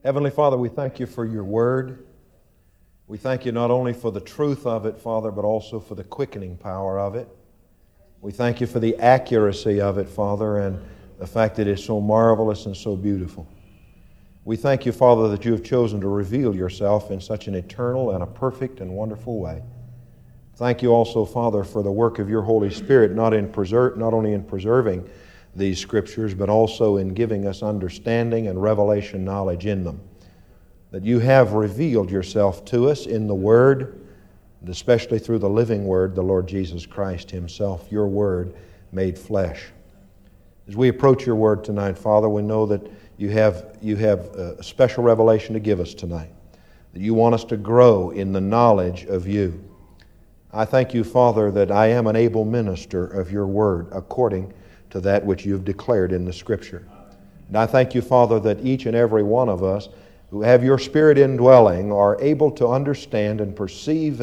Heavenly Father, we thank you for your word. We thank you not only for the truth of it, Father, but also for the quickening power of it. We thank you for the accuracy of it, Father, and the fact that it's so marvelous and so beautiful. We thank you, Father, that you have chosen to reveal yourself in such an eternal and a perfect and wonderful way. Thank you also, Father, for the work of your Holy Spirit, not only in preserving these Scriptures, but also in giving us understanding and revelation knowledge in them. That you have revealed yourself to us in the Word, and especially through the living Word, the Lord Jesus Christ Himself, your Word made flesh. As we approach your Word tonight, Father, we know that you have a special revelation to give us tonight. That you want us to grow in the knowledge of you. I thank you, Father, that I am an able minister of your Word according to that which you've declared in the Scripture. And I thank you, Father, that each and every one of us who have your Spirit indwelling are able to understand and perceive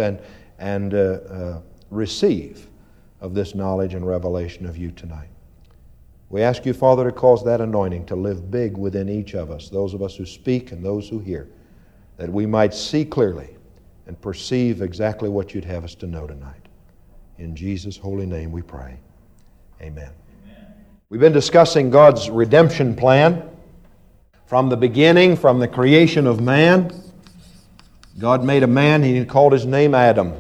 and receive of this knowledge and revelation of you tonight. We ask you, Father, to cause that anointing to live big within each of us, those of us who speak and those who hear, that we might see clearly and perceive exactly what you'd have us to know tonight. In Jesus' holy name we pray. Amen. We've been discussing God's redemption plan from the beginning, from the creation of man. God made a man, He called his name Adam.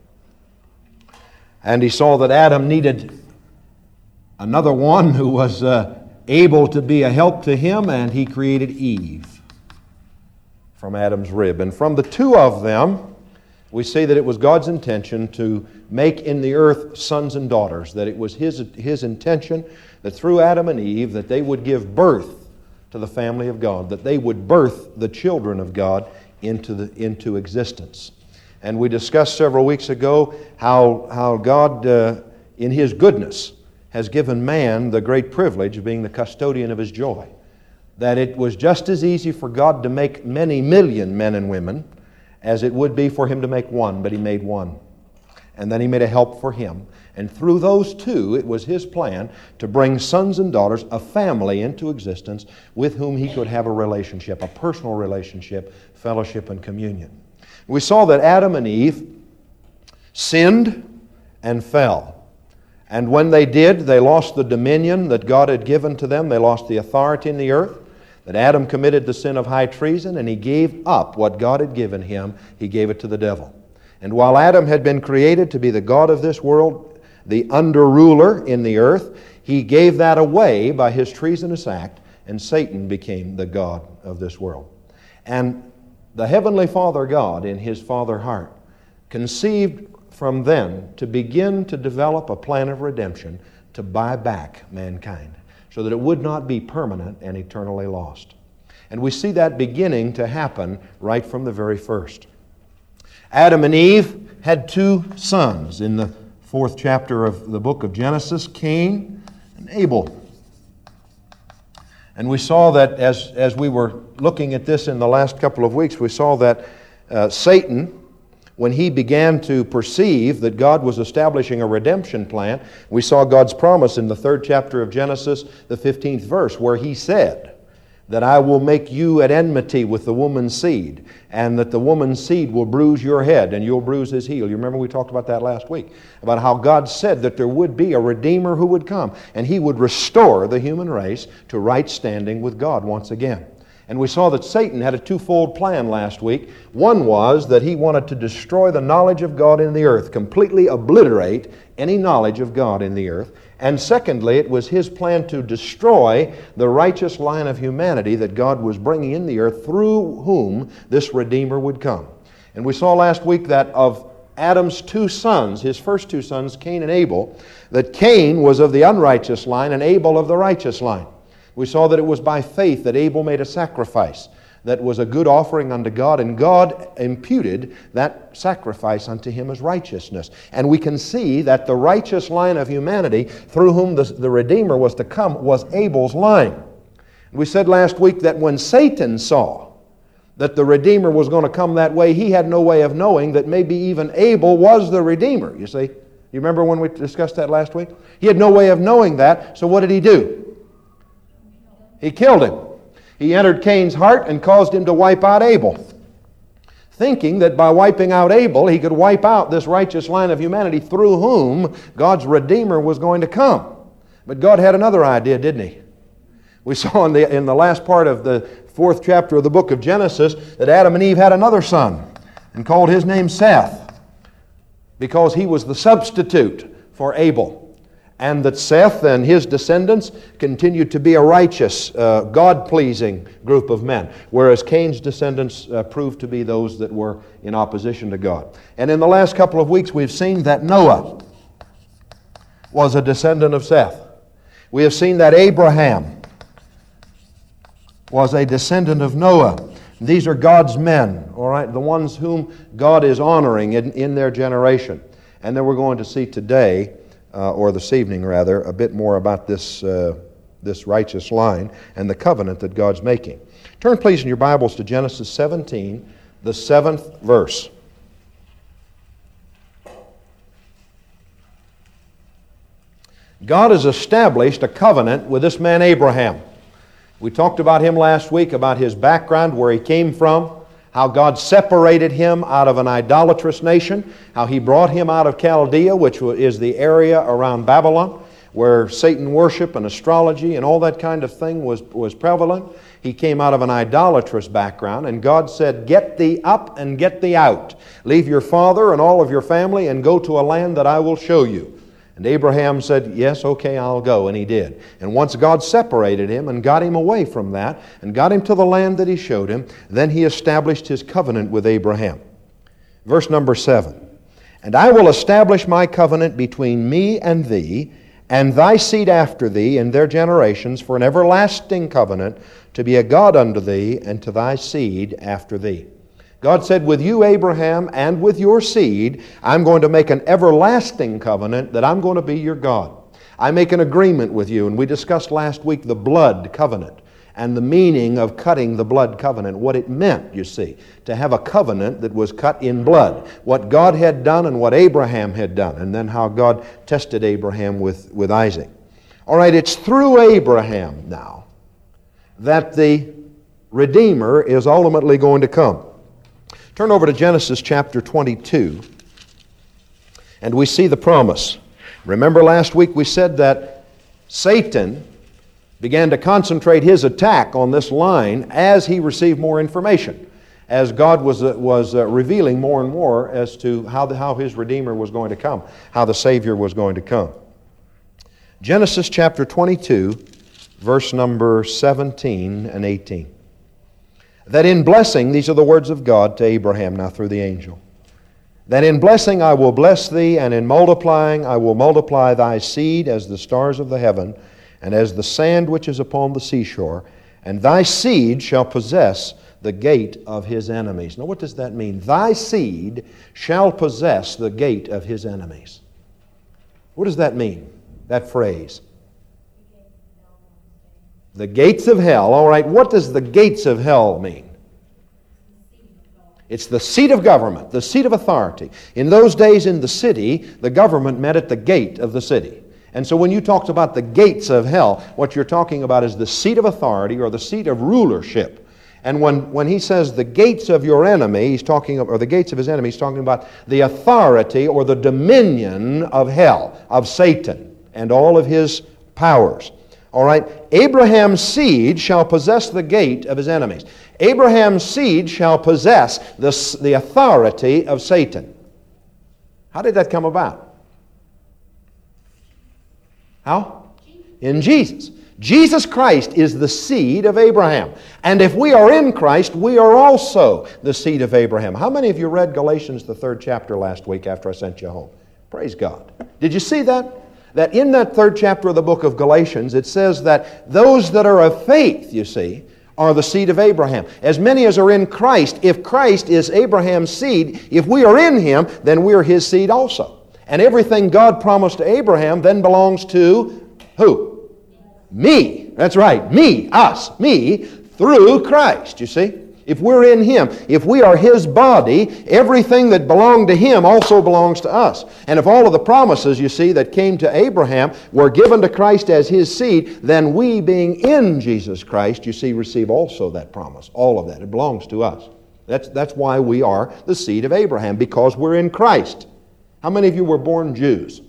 And He saw that Adam needed another one who was able to be a help to him, and He created Eve from Adam's rib. And from the two of them, we see that it was God's intention to make in the earth sons and daughters, that it was His intention that through Adam and Eve that they would give birth to the family of God, that they would birth the children of God into existence. And we discussed several weeks ago how God, in His goodness, has given man the great privilege of being the custodian of his joy. That it was just as easy for God to make many million men and women as it would be for Him to make one, but He made one. And then He made a help for him. And through those two, it was His plan to bring sons and daughters, a family into existence with whom He could have a relationship, a personal relationship, fellowship, and communion. We saw that Adam and Eve sinned and fell. And when they did, they lost the dominion that God had given to them. They lost the authority in the earth. That Adam committed the sin of high treason, and he gave up what God had given him. He gave it to the devil. And while Adam had been created to be the God of this world, the under-ruler in the earth, he gave that away by his treasonous act, and Satan became the God of this world. And the Heavenly Father God, in His Father heart, conceived from then to begin to develop a plan of redemption to buy back mankind so that it would not be permanent and eternally lost. And we see that beginning to happen right from the very first. Adam and Eve had two sons in the 4th chapter of the book of Genesis, Cain and Abel. And we saw that as we were looking at this in the last couple of weeks, we saw that Satan, when he began to perceive that God was establishing a redemption plan, we saw God's promise in the 3rd chapter of Genesis, the 15th verse, where He said that I will make you at enmity with the woman's seed, and that the woman's seed will bruise your head, and you'll bruise his heel. You remember we talked about that last week, about how God said that there would be a Redeemer who would come, and He would restore the human race to right standing with God once again. And we saw that Satan had a twofold plan last week. One was that he wanted to destroy the knowledge of God in the earth, completely obliterate any knowledge of God in the earth. And secondly, it was his plan to destroy the righteous line of humanity that God was bringing in the earth, through whom this Redeemer would come. And we saw last week that of Adam's two sons, his first two sons, Cain and Abel, that Cain was of the unrighteous line and Abel of the righteous line. We saw that it was by faith that Abel made a sacrifice that was a good offering unto God, and God imputed that sacrifice unto him as righteousness. And we can see that the righteous line of humanity through whom the Redeemer was to come was Abel's line. We said last week that when Satan saw that the Redeemer was going to come that way, he had no way of knowing that maybe even Abel was the Redeemer, you see. You remember when we discussed that last week? He had no way of knowing that, so what did he do? He killed him. He entered Cain's heart and caused him to wipe out Abel, thinking that by wiping out Abel, he could wipe out this righteous line of humanity through whom God's Redeemer was going to come. But God had another idea, didn't He? We saw in the last part of the 4th chapter of the book of Genesis that Adam and Eve had another son and called his name Seth, because he was the substitute for Abel. And that Seth and his descendants continued to be a righteous, God-pleasing group of men, whereas Cain's descendants proved to be those that were in opposition to God. And in the last couple of weeks we've seen that Noah was a descendant of Seth. We have seen that Abraham was a descendant of Noah. These are God's men, all right, the ones whom God is honoring in their generation. And then we're going to see today, or this evening rather, a bit more about this righteous line and the covenant that God's making. Turn please in your Bibles to Genesis 17, the 7th verse. God has established a covenant with this man Abraham. We talked about him last week, about his background, where he came from, how God separated him out of an idolatrous nation, how He brought him out of Chaldea, which is the area around Babylon, where Satan worship and astrology and all that kind of thing was prevalent. He came out of an idolatrous background, and God said, "Get thee up and get thee out. Leave your father and all of your family and go to a land that I will show you." And Abraham said, "Yes, okay, I'll go," and he did. And once God separated him and got him away from that and got him to the land that He showed him, then He established His covenant with Abraham. Verse number 7, "And I will establish my covenant between me and thee, and thy seed after thee in their generations, for an everlasting covenant, to be a God unto thee, and to thy seed after thee." God said, with you, Abraham, and with your seed, I'm going to make an everlasting covenant that I'm going to be your God. I make an agreement with you, and we discussed last week the blood covenant and the meaning of cutting the blood covenant, what it meant, you see, to have a covenant that was cut in blood, what God had done and what Abraham had done, and then how God tested Abraham with Isaac. All right, it's through Abraham now that the Redeemer is ultimately going to come. Turn over to Genesis chapter 22, and we see the promise. Remember last week we said that Satan began to concentrate his attack on this line as he received more information, as God was revealing more and more as to how His Redeemer was going to come, how the Savior was going to come. Genesis chapter 22, verse number 17 and 18. "That in blessing," these are the words of God to Abraham now through the angel, "that in blessing I will bless thee, and in multiplying I will multiply thy seed as the stars of the heaven, and as the sand which is upon the seashore, and thy seed shall possess the gate of his enemies." Now what does that mean? Thy seed shall possess the gate of his enemies. What does that mean, that phrase? The gates of hell. All right, what does the gates of hell mean? It's the seat of government, the seat of authority. In those days in the city, the government met at the gate of the city. And so when you talked about the gates of hell, what you're talking about is the seat of authority or the seat of rulership. And when he says the gates of your enemy, he's talking about, or the gates of his enemy, he's talking about the authority or the dominion of hell, of Satan, and all of his powers. All right, Abraham's seed shall possess the gate of his enemies. Abraham's seed shall possess the authority of Satan. How did that come about? How? In Jesus. Jesus Christ is the seed of Abraham. And if we are in Christ, we are also the seed of Abraham. How many of you read Galatians, the 3rd chapter, last week after I sent you home? Praise God. Did you see that? That in that 3rd chapter of the book of Galatians, it says that those that are of faith, you see, are the seed of Abraham. As many as are in Christ, if Christ is Abraham's seed, if we are in Him, then we are His seed also. And everything God promised to Abraham then belongs to who? Me. That's right. Me. Us. Me. Through Christ, you see. If we're in Him, if we are His body, everything that belonged to Him also belongs to us. And if all of the promises, you see, that came to Abraham were given to Christ as his seed, then we, being in Jesus Christ, you see, receive also that promise. All of that. It belongs to us. That's why we are the seed of Abraham, because we're in Christ. How many of you were born Jews?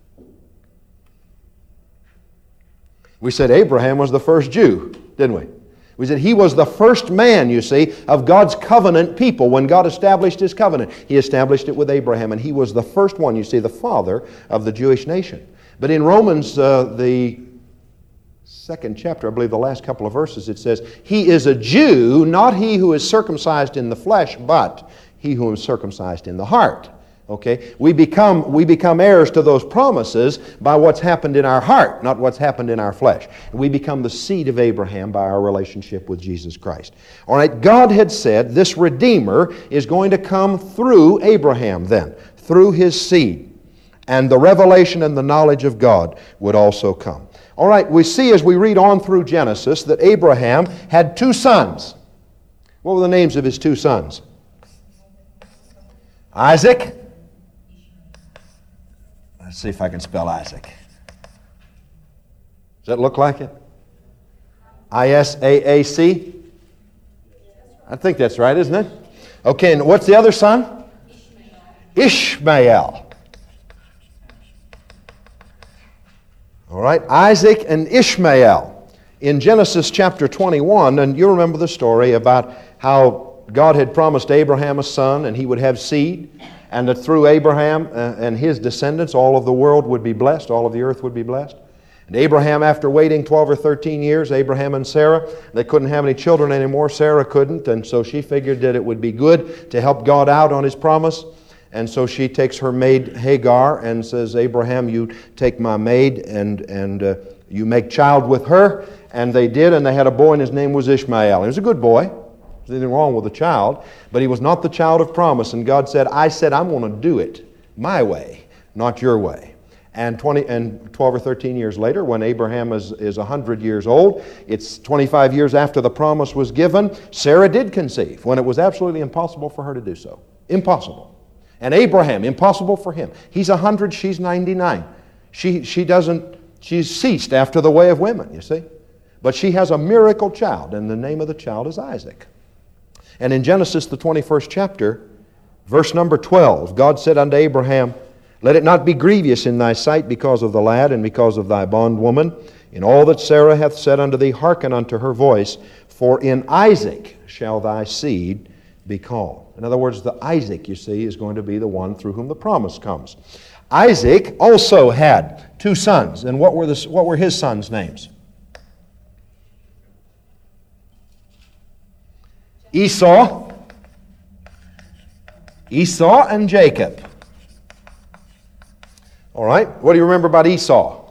We said Abraham was the first Jew, didn't we? We said he was the first man, you see, of God's covenant people. When God established His covenant, He established it with Abraham, and he was the first one, you see, the father of the Jewish nation. But in Romans, the second chapter, I believe the last couple of verses, it says, He is a Jew, not he who is circumcised in the flesh, but he who is circumcised in the heart. Okay? We become heirs to those promises by what's happened in our heart, not what's happened in our flesh. We become the seed of Abraham by our relationship with Jesus Christ. All right, God had said this Redeemer is going to come through Abraham then, through his seed. And the revelation and the knowledge of God would also come. All right, we see as we read on through Genesis that Abraham had two sons. What were the names of his two sons? Isaac. Let's see if I can spell Isaac. Does that look like it? Isaac? I think that's right, isn't it? Okay, and what's the other son? Ishmael. All right, Isaac and Ishmael. In Genesis chapter 21, and you remember the story about how God had promised Abraham a son and he would have seed, and that through Abraham and his descendants all of the world would be blessed, all of the earth would be blessed. And Abraham, after waiting 12 or 13 years, Abraham and Sarah, they couldn't have any children anymore. Sarah couldn't, and so she figured that it would be good to help God out on His promise. And so she takes her maid Hagar and says, Abraham, you take my maid and you make child with her. And they did, and they had a boy, and his name was Ishmael. He was a good boy. There's nothing wrong with the child, but he was not the child of promise. And God said, I'm going to do it my way, not your way. And 12 or 13 years later, when Abraham is 100 years old, it's 25 years after the promise was given, Sarah did conceive when it was absolutely impossible for her to do so. Impossible. And Abraham, impossible for him. He's 100, she's 99. She's ceased after the way of women, you see. But she has a miracle child, and the name of the child is Isaac. And in Genesis, the 21st chapter, verse number 12, God said unto Abraham, Let it not be grievous in thy sight because of the lad and because of thy bondwoman. In all that Sarah hath said unto thee, hearken unto her voice, for in Isaac shall thy seed be called. In other words, the Isaac, you see, is going to be the one through whom the promise comes. Isaac also had two sons, and what were his sons' names? Esau and Jacob. All right, what do you remember about Esau?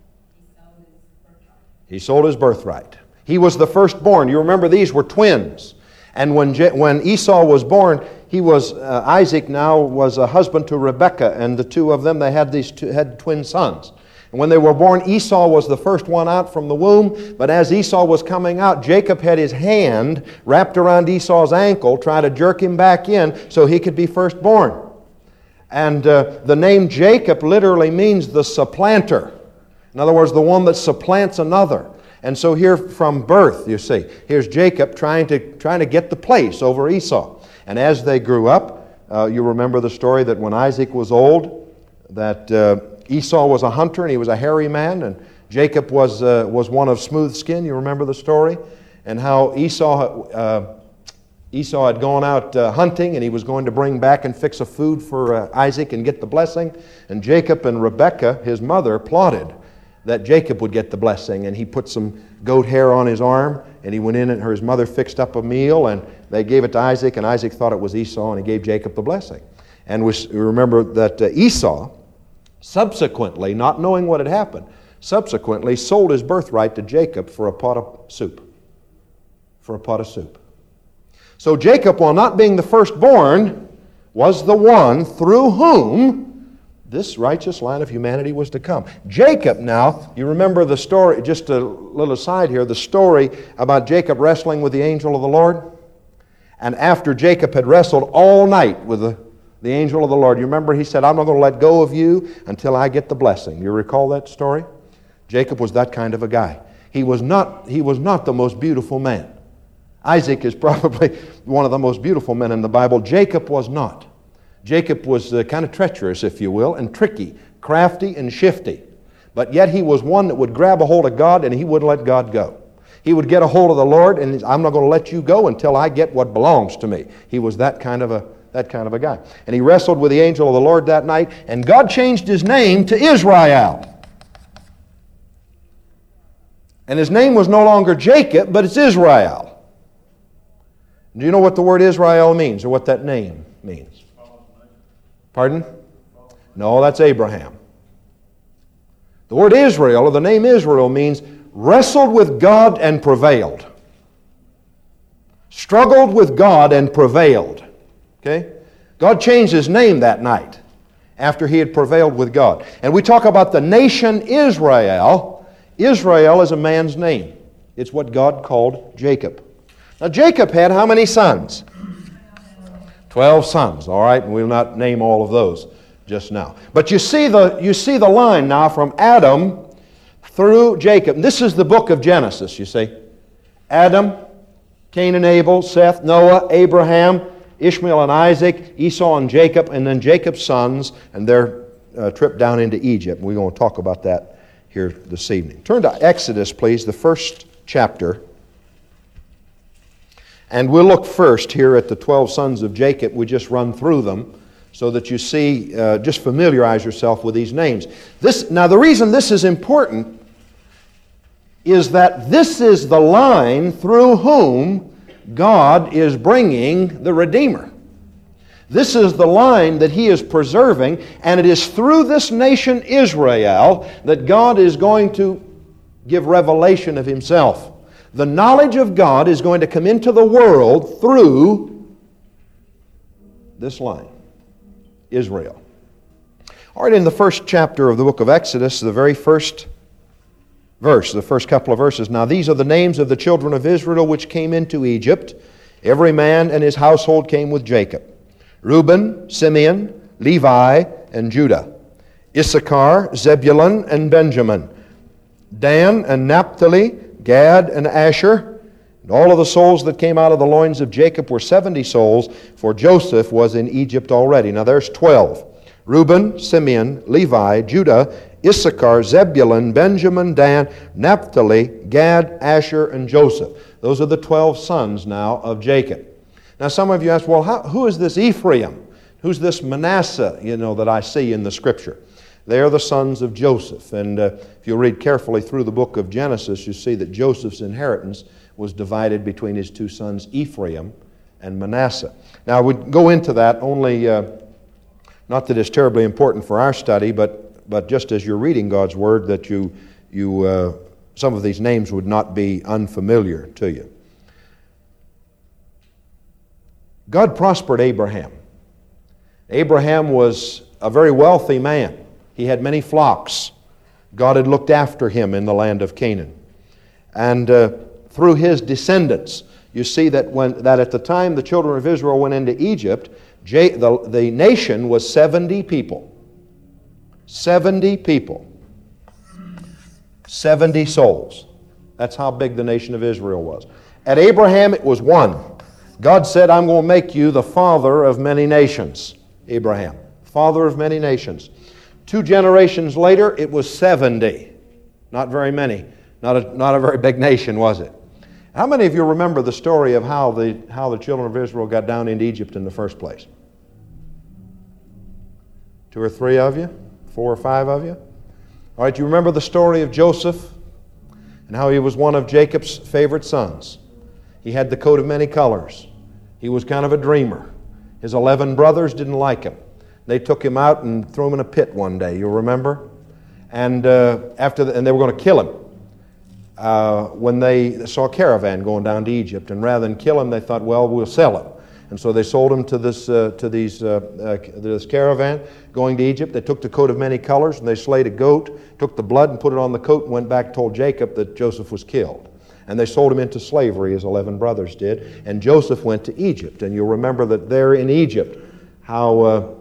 He sold his birthright. He was the firstborn. You remember these were twins. And when Esau was born, Isaac now was a husband to Rebekah, and the two of them, they had twin sons. And when they were born, Esau was the first one out from the womb, but as Esau was coming out, Jacob had his hand wrapped around Esau's ankle, trying to jerk him back in so he could be firstborn. And the name Jacob literally means the supplanter. In other words, the one that supplants another. And so here from birth, you see, here's Jacob trying to get the place over Esau. And as they grew up, you remember the story that when Isaac was old, that Esau was a hunter and he was a hairy man, and Jacob was one of smooth skin. You remember the story? And how Esau had gone out hunting, and he was going to bring back and fix a food for Isaac and get the blessing. And Jacob and Rebekah, his mother, plotted that Jacob would get the blessing. And he put some goat hair on his arm, and he went in, and his mother fixed up a meal, and they gave it to Isaac, and Isaac thought it was Esau, and he gave Jacob the blessing. And we remember that Esau subsequently, not knowing what had happened, subsequently sold his birthright to Jacob for a pot of soup. For a pot of soup. So Jacob, while not being the firstborn, was the one through whom this righteous line of humanity was to come. Jacob now, you remember the story, just a little aside here, the story about Jacob wrestling with the angel of the Lord? And after Jacob had wrestled all night with the angel of the Lord, you remember he said, I'm not going to let go of you until I get the blessing. You recall that story? Jacob was that kind of a guy. He was not the most beautiful man. Isaac is probably one of the most beautiful men in the Bible. Jacob was not. Jacob was kind of treacherous, if you will, and tricky, crafty and shifty. But yet he was one that would grab a hold of God and he wouldn't let God go. He would get a hold of the Lord and I'm not going to let you go until I get what belongs to me. He was that kind of a guy. And he wrestled with the angel of the Lord that night, and God changed his name to Israel. And his name was no longer Jacob, but it's Israel. Do you know what the word Israel means, or what that name means? Pardon? No, that's Abraham. The word Israel, or the name Israel, means wrestled with God and prevailed. Struggled with God and prevailed. Okay? God changed his name that night after he had prevailed with God. And we talk about the nation Israel. Israel is a man's name. It's what God called Jacob. Now Jacob had how many sons? 12 sons. All right, and we'll not name all of those just now. But you see the line now from Adam through Jacob. And this is the book of Genesis, you see. Adam, Cain and Abel, Seth, Noah, Abraham, Ishmael and Isaac, Esau and Jacob, and then Jacob's sons and their trip down into Egypt. We're going to talk about that here this evening. Turn to Exodus, please, the first chapter. And we'll look first here at the 12 sons of Jacob. We just run through them so that you see, just familiarize yourself with these names. Now, the reason this is important is that this is the line through whom God is bringing the Redeemer. This is the line that He is preserving, and it is through this nation Israel that God is going to give revelation of Himself. The knowledge of God is going to come into the world through this line, Israel. All right, in the first chapter of the book of Exodus, the very first verse, the first couple of verses. Now these are the names of the children of Israel which came into Egypt. Every man and his household came with Jacob. Reuben, Simeon, Levi, and Judah. Issachar, Zebulun, and Benjamin. Dan and Naphtali, Gad and Asher. And all of the souls that came out of the loins of Jacob were 70 souls, for Joseph was in Egypt already. Now there's 12. Reuben, Simeon, Levi, Judah, Issachar, Zebulun, Benjamin, Dan, Naphtali, Gad, Asher, and Joseph. Those are the 12 sons now of Jacob. Now some of you ask, well, who is this Ephraim? Who's this Manasseh, that I see in the Scripture? They are the sons of Joseph. And if you read carefully through the book of Genesis, you see that Joseph's inheritance was divided between his two sons, Ephraim and Manasseh. Now, we go into that only, not that it's terribly important for our study, but just as you're reading God's Word, that you some of these names would not be unfamiliar to you. God prospered Abraham. Abraham was a very wealthy man. He had many flocks. God had looked after him in the land of Canaan. And through his descendants, you see that at the time the children of Israel went into Egypt, the nation was 70 people. 70 people. 70 souls. That's how big the nation of Israel was. At Abraham, it was one. God said, I'm going to make you the father of many nations. Abraham, father of many nations. 2 generations later, it was 70. Not very many. Not a very big nation, was it? How many of you remember the story of how the children of Israel got down into Egypt in the first place? 2 or 3 of you? 4 or 5 of you? All right, you remember the story of Joseph and how he was one of Jacob's favorite sons. He had the coat of many colors. He was kind of a dreamer. His 11 brothers didn't like him. They took him out and threw him in a pit one day, you remember? And and they were going to kill him when they saw a caravan going down to Egypt. And rather than kill him, they thought, well, we'll sell him. And so they sold him to this caravan going to Egypt. They took the coat of many colors and they slayed a goat, took the blood and put it on the coat and went back and told Jacob that Joseph was killed. And they sold him into slavery, his 11 brothers did. And Joseph went to Egypt. And you'll remember that there in Egypt, how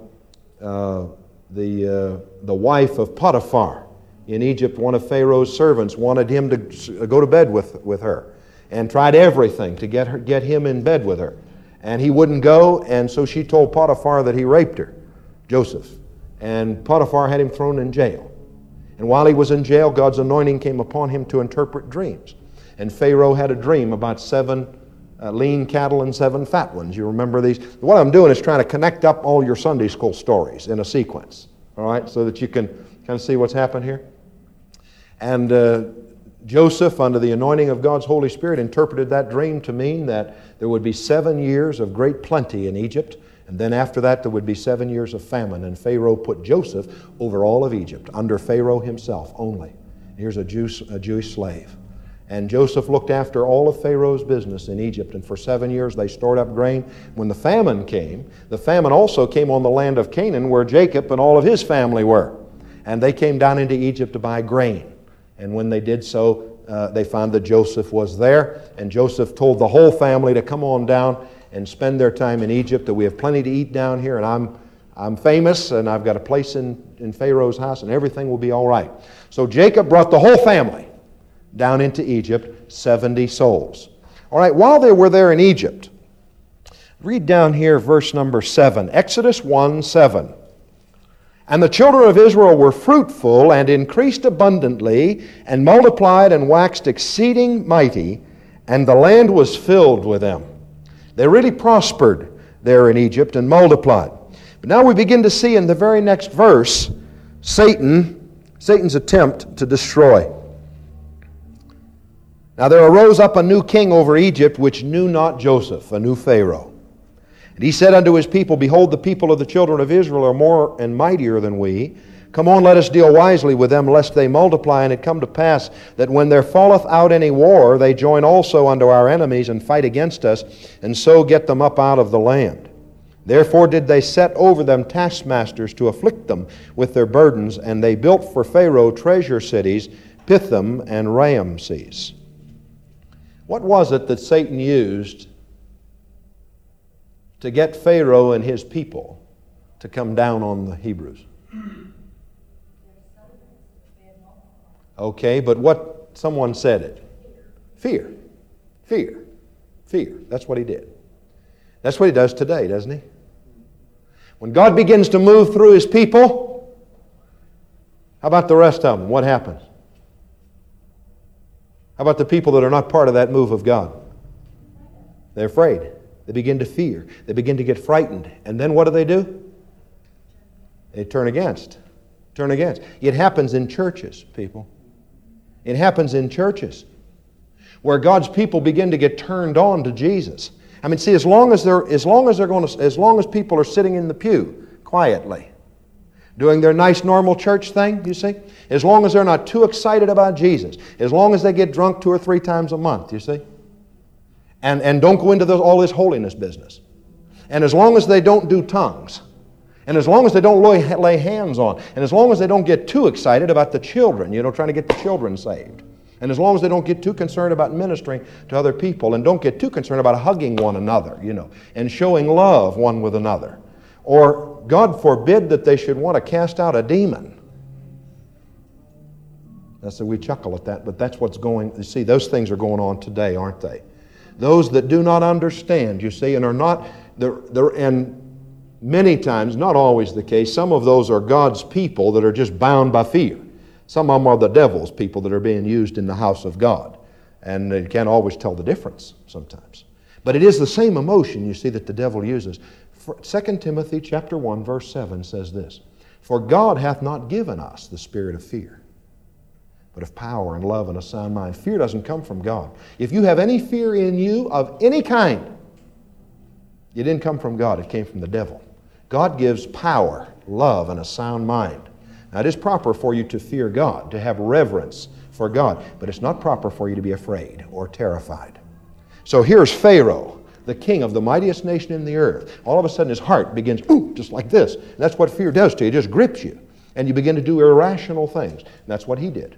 the wife of Potiphar in Egypt, one of Pharaoh's servants, wanted him to go to bed with her and tried everything to get him in bed with her. And he wouldn't go, and so she told Potiphar that he raped her, Joseph. And Potiphar had him thrown in jail. And while he was in jail, God's anointing came upon him to interpret dreams. And Pharaoh had a dream about 7 lean cattle and 7 fat ones. You remember these? What I'm doing is trying to connect up all your Sunday school stories in a sequence, all right, so that you can kind of see what's happened here. And Joseph, under the anointing of God's Holy Spirit, interpreted that dream to mean that there would be 7 years of great plenty in Egypt, and then after that there would be 7 years of famine. And Pharaoh put Joseph over all of Egypt, under Pharaoh himself only. Here's a Jewish slave. And Joseph looked after all of Pharaoh's business in Egypt, and for 7 years they stored up grain. When the famine came, the famine also came on the land of Canaan, where Jacob and all of his family were. And they came down into Egypt to buy grain. And when they did so, they found that Joseph was there. And Joseph told the whole family to come on down and spend their time in Egypt, that we have plenty to eat down here, and I'm famous, and I've got a place in Pharaoh's house, and everything will be all right. So Jacob brought the whole family down into Egypt, 70 souls. All right, while they were there in Egypt, read down here verse number 7, Exodus 1:7. And the children of Israel were fruitful and increased abundantly and multiplied and waxed exceeding mighty, and the land was filled with them. They really prospered there in Egypt and multiplied. But now we begin to see in the very next verse Satan's attempt to destroy. Now there arose up a new king over Egypt, which knew not Joseph, a new Pharaoh. And he said unto his people, Behold, the people of the children of Israel are more and mightier than we. Come on, let us deal wisely with them, lest they multiply. And it come to pass that when there falleth out any war, they join also unto our enemies and fight against us, and so get them up out of the land. Therefore did they set over them taskmasters to afflict them with their burdens, and they built for Pharaoh treasure cities, Pithom and Ramses. What was it that Satan used to get Pharaoh and his people to come down on the Hebrews? Okay, but what someone said it. Fear. Fear. Fear. That's what he did. That's what he does today, doesn't he? When God begins to move through his people, how about the rest of them? What happens? How about the people that are not part of that move of God? They're afraid. They begin to fear. They begin to get frightened. And then what do? They turn against. Turn against. It happens in churches, people. It happens in churches where God's people begin to get turned on to Jesus. I mean, see, as long as people are sitting in the pew quietly, doing their nice normal church thing, you see, as long as they're not too excited about Jesus, as long as they get drunk 2 or 3 times a month, you see, and don't go into all this holiness business, and as long as they don't do tongues, and as long as they don't lay hands on, and as long as they don't get too excited about the children, trying to get the children saved, and as long as they don't get too concerned about ministering to other people, and don't get too concerned about hugging one another, and showing love one with another, or God forbid that they should want to cast out a demon. So we chuckle at that, but that's what's going. You see, those things are going on today, aren't they? Those that do not understand, you see, and are not, and many times, not always the case, some of those are God's people that are just bound by fear. Some of them are the devil's people that are being used in the house of God. And you can't always tell the difference sometimes. But it is the same emotion, you see, that the devil uses. 2 Timothy chapter 1, verse 7 says this, For God hath not given us the spirit of fear, but of power and love and a sound mind. Fear doesn't come from God. If you have any fear in you of any kind, it didn't come from God, it came from the devil. God gives power, love, and a sound mind. Now, it is proper for you to fear God, to have reverence for God, but it's not proper for you to be afraid or terrified. So here's Pharaoh, the king of the mightiest nation in the earth. All of a sudden his heart begins, just like this. And that's what fear does to you. It just grips you. And you begin to do irrational things. And that's what he did.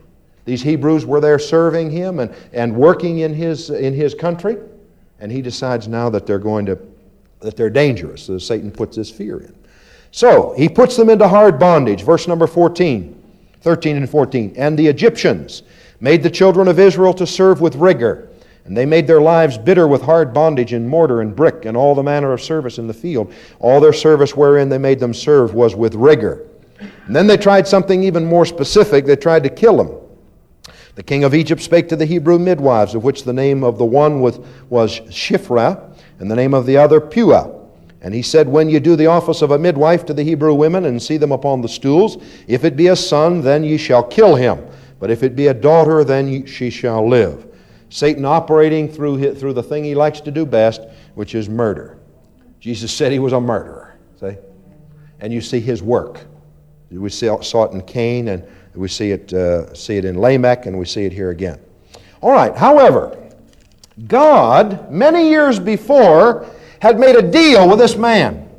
These Hebrews were there serving him and working in his country. And he decides now that they're dangerous. So Satan puts this fear in. So he puts them into hard bondage. Verse number 13 and 14. And the Egyptians made the children of Israel to serve with rigor. And they made their lives bitter with hard bondage in mortar and brick and all the manner of service in the field. All their service wherein they made them serve was with rigor. And then they tried something even more specific. They tried to kill them. The king of Egypt spake to the Hebrew midwives, of which the name of the one was Shiphrah, and the name of the other Puah. And he said, when you do the office of a midwife to the Hebrew women and see them upon the stools, if it be a son, then ye shall kill him. But if it be a daughter, then she shall live. Satan operating through the thing he likes to do best, which is murder. Jesus said he was a murderer. See? And you see his work. We saw it in Cain, and we see it in Lamech, and we see it here again. All right, however, God, many years before, had made a deal with this man.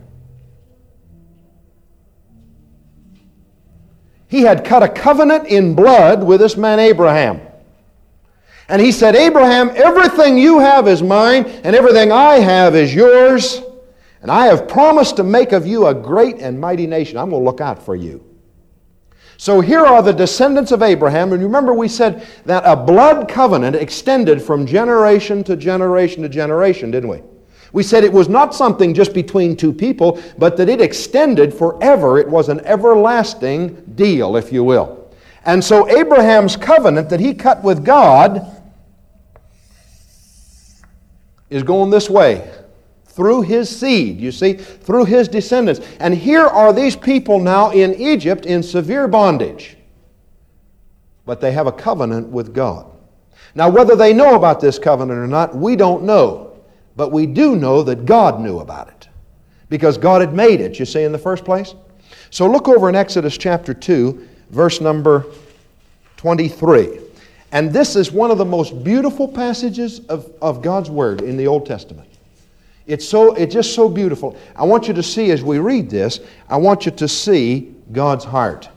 He had cut a covenant in blood with this man Abraham. And he said, Abraham, everything you have is mine, and everything I have is yours. And I have promised to make of you a great and mighty nation. I'm going to look out for you. So here are the descendants of Abraham. And remember we said that a blood covenant extended from generation to generation to generation, didn't we? We said it was not something just between two people, but that it extended forever. It was an everlasting deal, if you will. And so Abraham's covenant that he cut with God is going this way, through his seed, you see, through his descendants. And here are these people now in Egypt in severe bondage. But they have a covenant with God. Now, whether they know about this covenant or not, we don't know. But we do know that God knew about it, because God had made it, you see, in the first place. So look over in Exodus chapter 2, verse number 23. And this is one of the most beautiful passages of God's Word in the Old Testament. It's just so beautiful. I want you to see, as we read this, I want you to see God's heart.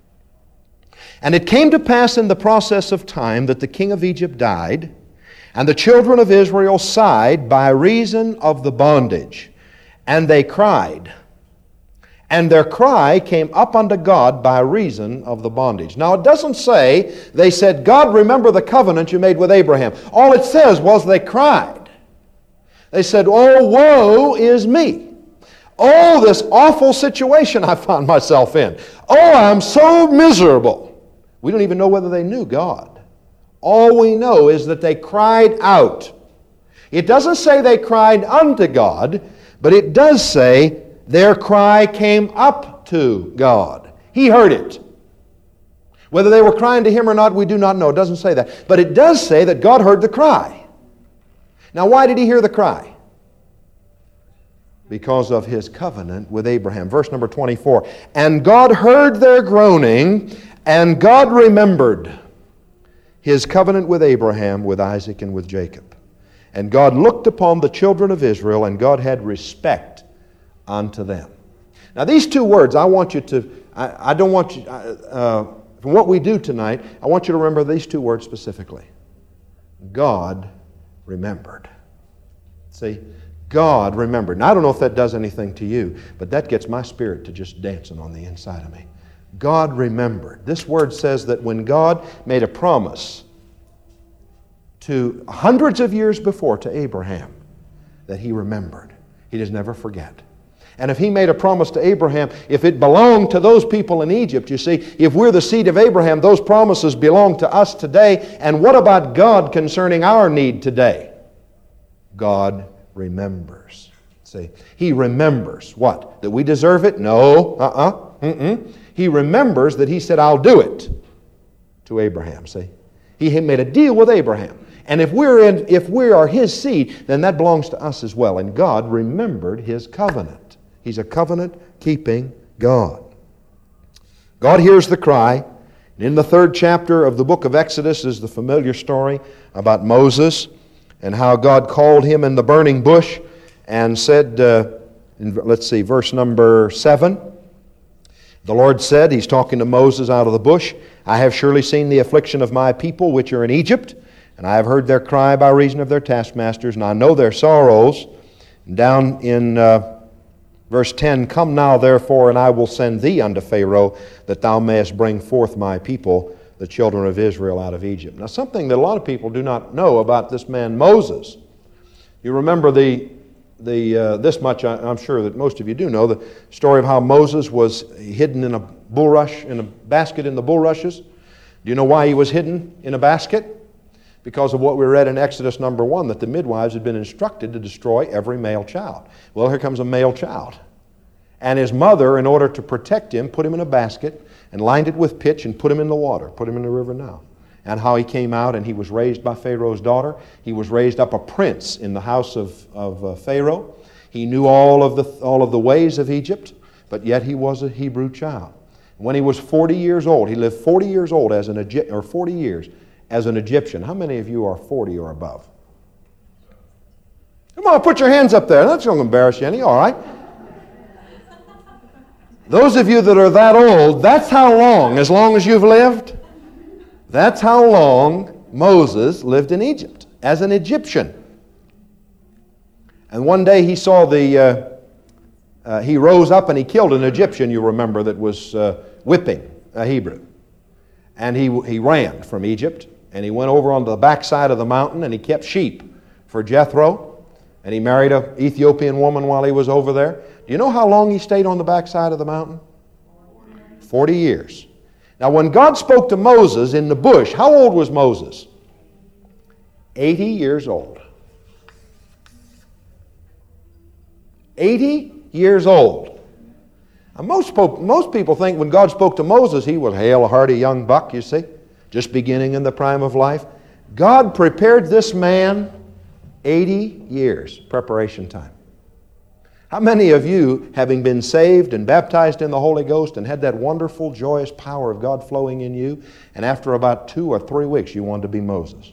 And it came to pass in the process of time that the king of Egypt died, and the children of Israel sighed by reason of the bondage, and they cried. And their cry came up unto God by reason of the bondage. Now it doesn't say they said, God, remember the covenant you made with Abraham. All it says was they cried. They said, oh, woe is me. Oh, this awful situation I found myself in. Oh, I'm so miserable. We don't even know whether they knew God. All we know is that they cried out. It doesn't say they cried unto God, but it does say their cry came up to God. He heard it. Whether they were crying to Him or not, we do not know. It doesn't say that. But it does say that God heard the cry. Now, why did He hear the cry? Because of His covenant with Abraham. Verse number 24. And God heard their groaning, and God remembered His covenant with Abraham, with Isaac, and with Jacob. And God looked upon the children of Israel, and God had respect unto them. Now these two words, I want you to, I don't want you, from what we do tonight, I want you to remember these two words specifically. God remembered. See, God remembered. Now I don't know if that does anything to you, but that gets my spirit to just dancing on the inside of me. God remembered. This word says that when God made a promise to hundreds of years before to Abraham, that He remembered. He does never forget. And if He made a promise to Abraham, if it belonged to those people in Egypt, you see, if we're the seed of Abraham, those promises belong to us today. And what about God concerning our need today? God remembers. See, He remembers what? That we deserve it? No. He remembers that He said, I'll do it to Abraham. See, He made a deal with Abraham. And if we are His seed, then that belongs to us as well. And God remembered His covenant. He's a covenant-keeping God. God hears the cry. In the 3rd chapter of the book of Exodus is the familiar story about Moses and how God called him in the burning bush and said, let's see, verse number 7, The Lord said, He's talking to Moses out of the bush, I have surely seen the affliction of my people which are in Egypt, and I have heard their cry by reason of their taskmasters, and I know their sorrows. And down in verse 10, Come now therefore, and I will send thee unto Pharaoh, that thou mayest bring forth my people, the children of Israel, out of Egypt. Now, something that a lot of people do not know about this man Moses. You remember this much, I'm sure that most of you do know, the story of how Moses was hidden in a bulrush, in a basket in the bulrushes. Do you know why he was hidden in a basket? Because of what we read in Exodus number 1, that the midwives had been instructed to destroy every male child. Well, here comes a male child. And his mother, in order to protect him, put him in a basket and lined it with pitch and put him in the water, put him in the river Nile. And how he came out, and he was raised by Pharaoh's daughter. He was raised up a prince in the house of Pharaoh. He knew all of the ways of Egypt, but yet he was a Hebrew child. When he was 40 years old, he lived 40 years old as 40 years as an Egyptian. How many of you are 40 or above? Come on, put your hands up there. That's not going to embarrass you any, all right? Those of you that are that old, that's how long as you've lived. That's how long Moses lived in Egypt, as an Egyptian. And one day he saw he rose up and he killed an Egyptian, you remember, that was whipping a Hebrew. And he ran from Egypt, and he went over on the backside of the mountain, and he kept sheep for Jethro, and he married an Ethiopian woman while he was over there. Do you know how long he stayed on the backside of the mountain? 40 years. Now, when God spoke to Moses in the bush, how old was Moses? 80 years old. 80 years old. Now, most people think when God spoke to Moses, he was a hearty young buck, you see, just beginning in the prime of life. God prepared this man 80 years, preparation time. How many of you, having been saved and baptized in the Holy Ghost and had that wonderful, joyous power of God flowing in you, and after about 2 or 3 weeks you wanted to be Moses?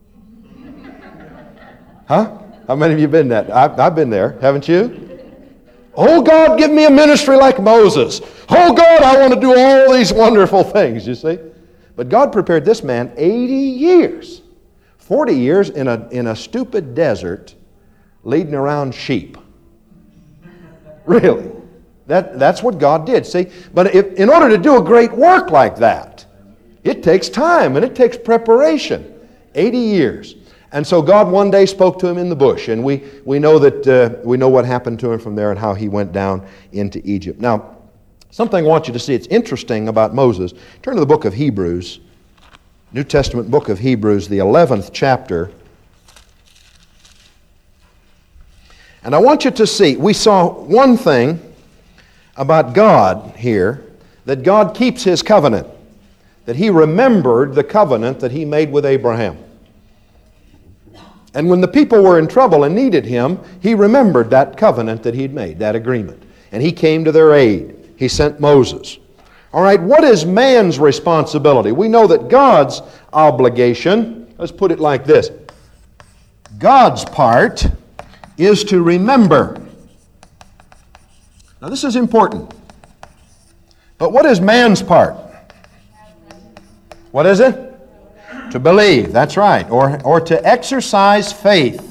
Huh? How many of you been that? I've been there, haven't you? Oh God, give me a ministry like Moses. Oh God, I want to do all these wonderful things, you see. But God prepared this man 80 years. 40 years in a stupid desert leading around sheep. Really. That's what God did, see. But in order to do a great work like that, it takes time and it takes preparation. 80 years. And so God one day spoke to him in the bush, and we know what happened to him from there and how he went down into Egypt. Now, something I want you to see, it's interesting about Moses. Turn to the book of Hebrews, New Testament book of Hebrews, the 11th chapter. And I want you to see, we saw one thing about God here, that God keeps His covenant, that He remembered the covenant that He made with Abraham. And when the people were in trouble and needed Him, He remembered that covenant that He'd made, that agreement. And He came to their aid. He sent Moses. All right, what is man's responsibility? We know that God's obligation, let's put it like this. God's part is to remember. Now this is important. But what is man's part? What is it? To believe, that's right, or to exercise faith.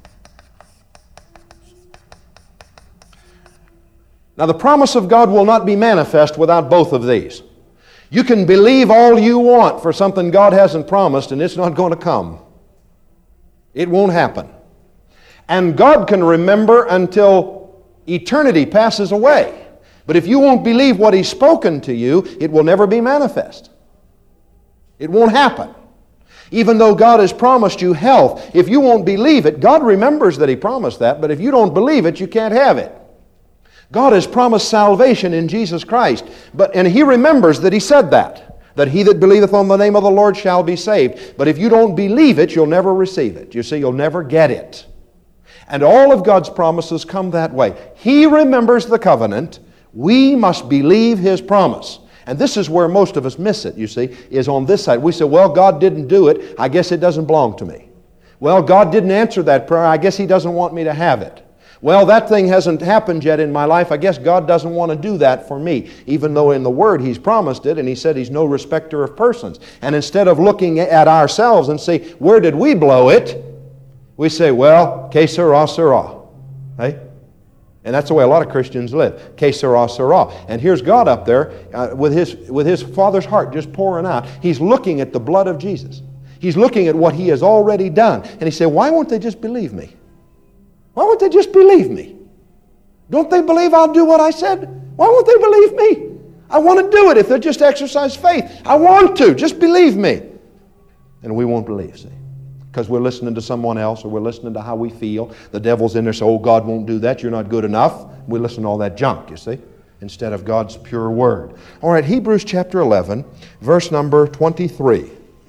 Now the promise of God will not be manifest without both of these. You can believe all you want for something God hasn't promised, and it's not going to come. It won't happen. And God can remember until eternity passes away. But if you won't believe what He's spoken to you, it will never be manifest. It won't happen. Even though God has promised you health, if you won't believe it, God remembers that He promised that, but if you don't believe it, you can't have it. God has promised salvation in Jesus Christ, and He remembers that He said that he that believeth on the name of the Lord shall be saved. But if you don't believe it, you'll never receive it. You see, you'll never get it. And all of God's promises come that way. He remembers the covenant. We must believe His promise. And this is where most of us miss it, you see, is on this side. We say, well, God didn't do it. I guess it doesn't belong to me. Well, God didn't answer that prayer. I guess He doesn't want me to have it. Well, that thing hasn't happened yet in my life. I guess God doesn't want to do that for me, even though in the Word He's promised it, and He said He's no respecter of persons. And instead of looking at ourselves and say, where did we blow it? We say, well, que sera, sera. Hey? And that's the way a lot of Christians live. Que sera, sera. And here's God up there with his Father's heart just pouring out. He's looking at the blood of Jesus. He's looking at what He has already done. And He said, why won't they just believe me? Why won't they just believe me? Don't they believe I'll do what I said? Why won't they believe me? I want to do it if they'll just exercise faith. I want to. Just believe me. And we won't believe, see? Because we're listening to someone else or we're listening to how we feel. The devil's in there saying, oh, God won't do that. You're not good enough. We listen to all that junk, you see, instead of God's pure word. All right, Hebrews chapter 11, verse number 23.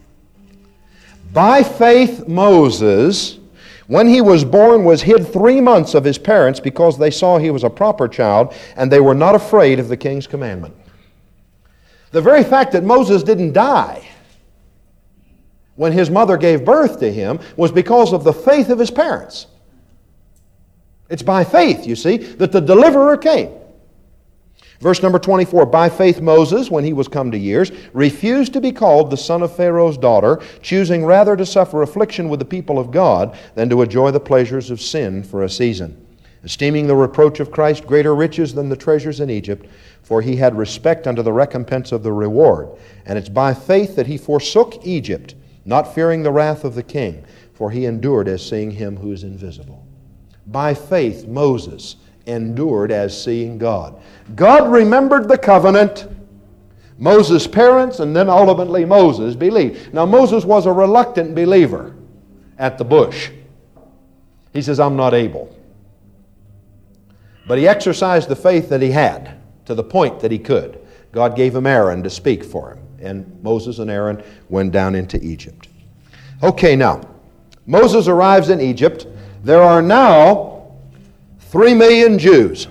By faith Moses, when he was born, was hid 3 months of his parents because they saw he was a proper child, and they were not afraid of the king's commandment. The very fact that Moses didn't die when his mother gave birth to him was because of the faith of his parents. It's by faith, you see, that the deliverer came. Verse number 24, by faith Moses, when he was come to years, refused to be called the son of Pharaoh's daughter, choosing rather to suffer affliction with the people of God than to enjoy the pleasures of sin for a season, esteeming the reproach of Christ greater riches than the treasures in Egypt, for he had respect unto the recompense of the reward. And it's by faith that he forsook Egypt, not fearing the wrath of the king, for he endured as seeing him who is invisible. By faith Moses endured as seeing God. God remembered the covenant. Moses' parents and then ultimately Moses believed. Now Moses was a reluctant believer at the bush. He says, I'm not able. But he exercised the faith that he had to the point that he could. God gave him Aaron to speak for him. And Moses and Aaron went down into Egypt. Okay, now, Moses arrives in Egypt. There are now 3 million Jews.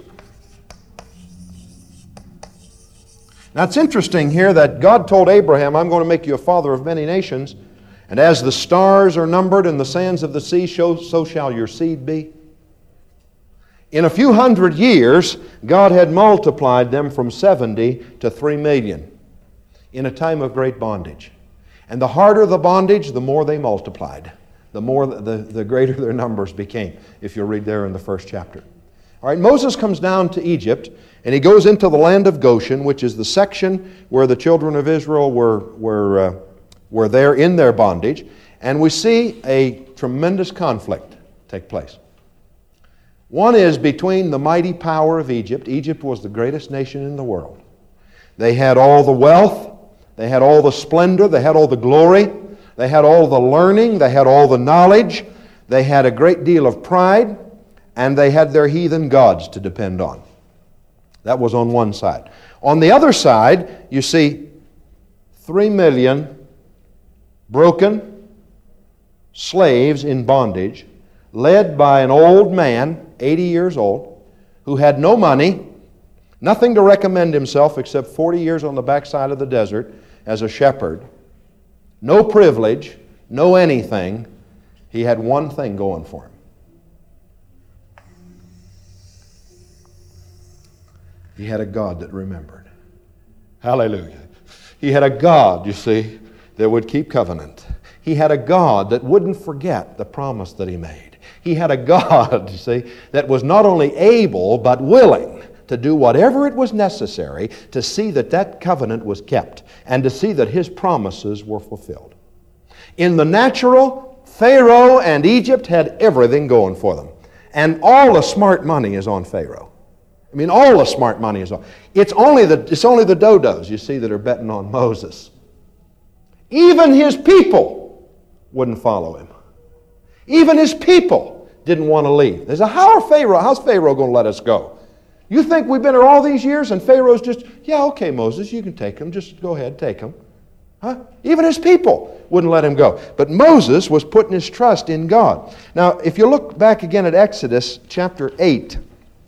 Now it's interesting here that God told Abraham, I'm going to make you a father of many nations, and as the stars are numbered and the sands of the sea, so shall your seed be. In a few hundred years, God had multiplied them from 70 to 3 million in a time of great bondage. And the harder the bondage, the more they multiplied. The more the greater their numbers became, if you'll read there in the first chapter. All right, Moses comes down to Egypt, and he goes into the land of Goshen, which is the section where the children of Israel were there in their bondage, and we see a tremendous conflict take place. One is between the mighty power of Egypt. Egypt was the greatest nation in the world. They had all the wealth, they had all the splendor, they had all the glory, they had all the learning, they had all the knowledge, they had a great deal of pride, and they had their heathen gods to depend on. That was on one side. On the other side, you see 3 million broken slaves in bondage, led by an old man, 80 years old, who had no money, nothing to recommend himself except 40 years on the backside of the desert as a shepherd. No privilege, no anything. He had one thing going for him. He had a God that remembered. Hallelujah. He had a God, you see, that would keep covenant. He had a God that wouldn't forget the promise that He made. He had a God, you see, that was not only able but willing to do whatever it was necessary to see that that covenant was kept and to see that His promises were fulfilled. In the natural, Pharaoh and Egypt had everything going for them. And all the smart money is on Pharaoh. I mean, all the smart money is on. It's only the dodos, you see, that are betting on Moses. Even his people wouldn't follow him. Even his people didn't want to leave. They said, how's Pharaoh going to let us go? You think we've been here all these years and Pharaoh's just, yeah, okay, Moses, you can take him. Just go ahead, take him. Huh? Even his people wouldn't let him go. But Moses was putting his trust in God. Now, if you look back again at Exodus chapter 8,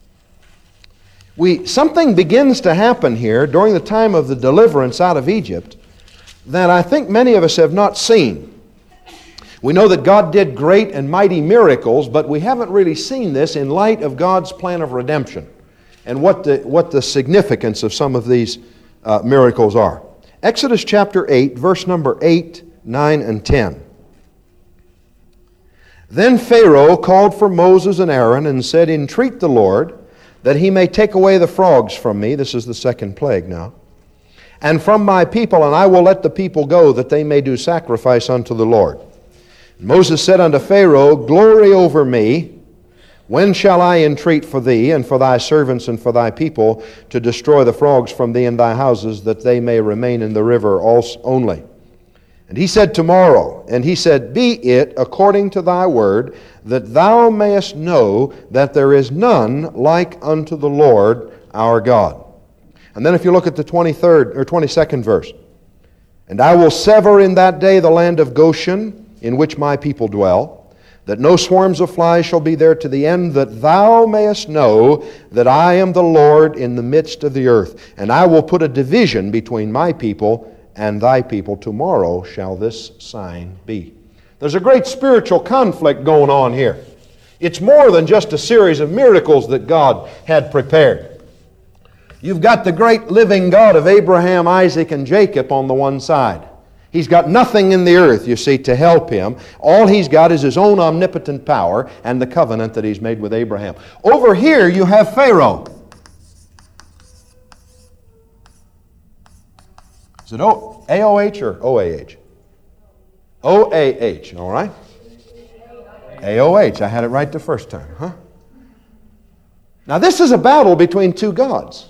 something begins to happen here during the time of the deliverance out of Egypt that I think many of us have not seen. We know that God did great and mighty miracles, but we haven't really seen this in light of God's plan of redemption and what the significance of some of these miracles are. Exodus chapter 8, verse number 8, 9, and 10. Then Pharaoh called for Moses and Aaron and said, "Entreat the Lord, that he may take away the frogs from me," this is the second plague now, "and from my people, and I will let the people go, that they may do sacrifice unto the Lord." Moses said unto Pharaoh, "Glory over me. When shall I entreat for thee, and for thy servants, and for thy people, to destroy the frogs from thee and thy houses, that they may remain in the river only?" And he said, "Tomorrow." And he said, "Be it according to thy word, that thou mayest know that there is none like unto the Lord our God." And then if you look at the 23rd or 22nd verse, "And I will sever in that day the land of Goshen, in which my people dwell, that no swarms of flies shall be there, to the end that thou mayest know that I am the Lord in the midst of the earth. And I will put a division between my people and thy people. Tomorrow shall this sign be." There's a great spiritual conflict going on here. It's more than just a series of miracles that God had prepared. You've got the great living God of Abraham, Isaac, and Jacob on the one side. He's got nothing in the earth, you see, to help him. All he's got is his own omnipotent power and the covenant that he's made with Abraham. Over here you have Pharaoh. Is it A-O-H or O-A-H? O-A-H, all right? A-O-H, I had it right the first time, huh? Now this is a battle between two gods.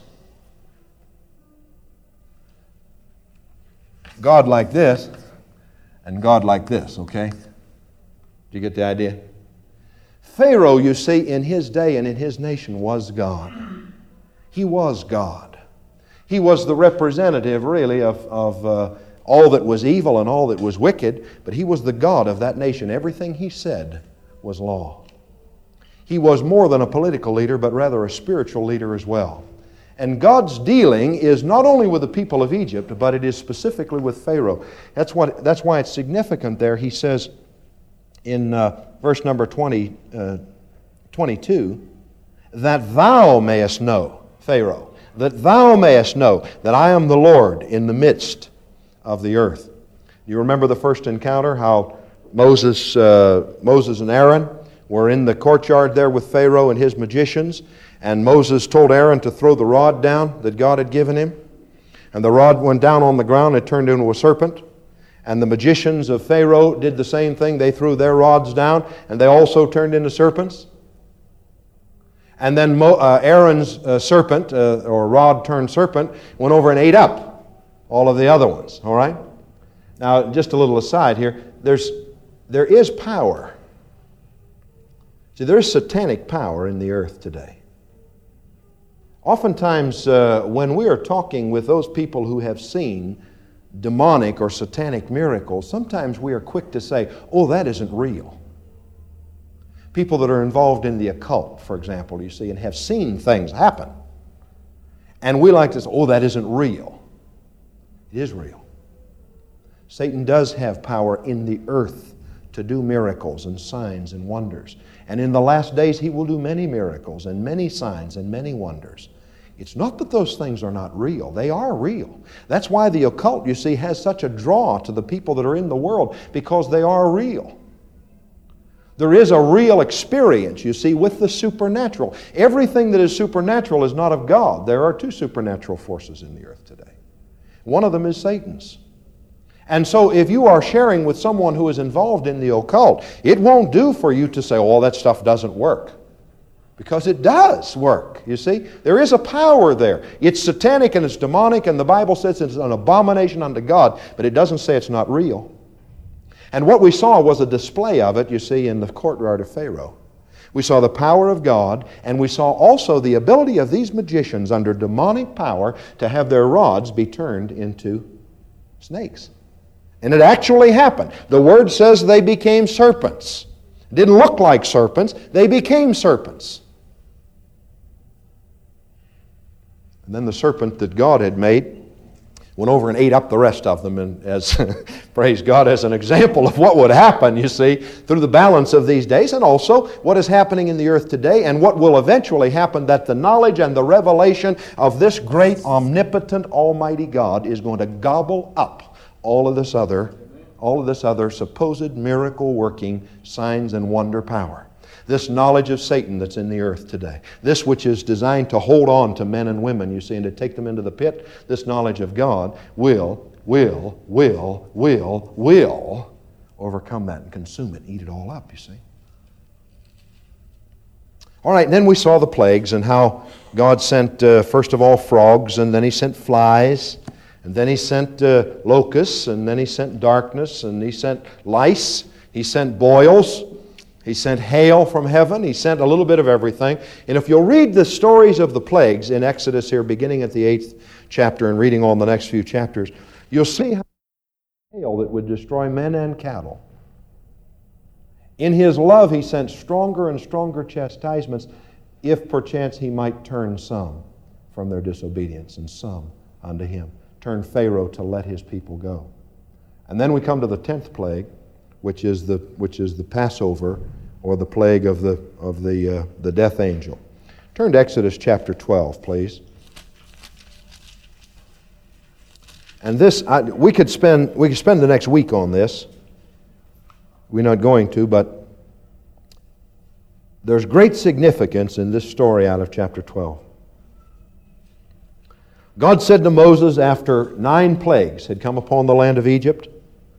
God like this, and God like this, okay? Do you get the idea? Pharaoh, you see, in his day and in his nation was God. He was God. He was the representative, really, of all that was evil and all that was wicked, but he was the God of that nation. Everything he said was law. He was more than a political leader, but rather a spiritual leader as well. And God's dealing is not only with the people of Egypt, but it is specifically with Pharaoh. That's why it's significant there. He says in verse number 22, "That thou mayest know," Pharaoh, "that thou mayest know that I am the Lord in the midst of the earth." You remember the first encounter, how Moses and Aaron were in the courtyard there with Pharaoh and his magicians. And Moses told Aaron to throw the rod down that God had given him. And the rod went down on the ground. It turned into a serpent. And the magicians of Pharaoh did the same thing. They threw their rods down, and they also turned into serpents. And then Aaron's serpent, or rod-turned serpent, went over and ate up all of the other ones. All right? Now, just a little aside here. There is power. See, there is satanic power in the earth today. Oftentimes, when we are talking with those people who have seen demonic or satanic miracles, sometimes we are quick to say, "Oh, that isn't real." People that are involved in the occult, for example, you see, and have seen things happen. And we like to say, "Oh, that isn't real." It is real. Satan does have power in the earth to do miracles and signs and wonders. And in the last days, he will do many miracles and many signs and many wonders. It's not that those things are not real. They are real. That's why the occult, you see, has such a draw to the people that are in the world, because they are real. There is a real experience, you see, with the supernatural. Everything that is supernatural is not of God. There are two supernatural forces in the earth today. One of them is Satan's. And so if you are sharing with someone who is involved in the occult, it won't do for you to say, "Oh, that stuff doesn't work." Because it does work, you see. There is a power there. It's satanic and it's demonic, and the Bible says it's an abomination unto God, but it doesn't say it's not real. And what we saw was a display of it, you see, in the courtyard of Pharaoh. We saw the power of God, and we saw also the ability of these magicians under demonic power to have their rods be turned into snakes. And it actually happened. The Word says they became serpents. It didn't look like serpents. They became serpents. And then the serpent that God had made went over and ate up the rest of them, and as praise God, as an example of what would happen, you see, through the balance of these days, and also what is happening in the earth today, and what will eventually happen, that the knowledge and the revelation of this great, omnipotent, almighty God is going to gobble up all of this other supposed miracle-working signs and wonder power. This knowledge of Satan that's in the earth today. This which is designed to hold on to men and women, you see, and to take them into the pit. This knowledge of God will overcome that and consume it, eat it all up, you see. All right, and then we saw the plagues and how God sent, first of all, frogs, and then He sent flies, and then He sent locusts, and then He sent darkness, and He sent lice, He sent boils, He sent hail from heaven. He sent a little bit of everything. And if you'll read the stories of the plagues in Exodus here, beginning at the 8th chapter and reading on the next few chapters, you'll see how hail that would destroy men and cattle. In His love, He sent stronger and stronger chastisements, if perchance He might turn some from their disobedience and some unto Him. Turn Pharaoh to let his people go. And then we come to the 10th plague, which is the Passover, or the plague of the death angel. Turn to Exodus chapter 12, please. And this, we could spend the next week on this. We're not going to, but there's great significance in this story out of chapter 12. God said to Moses, after 9 plagues had come upon the land of Egypt,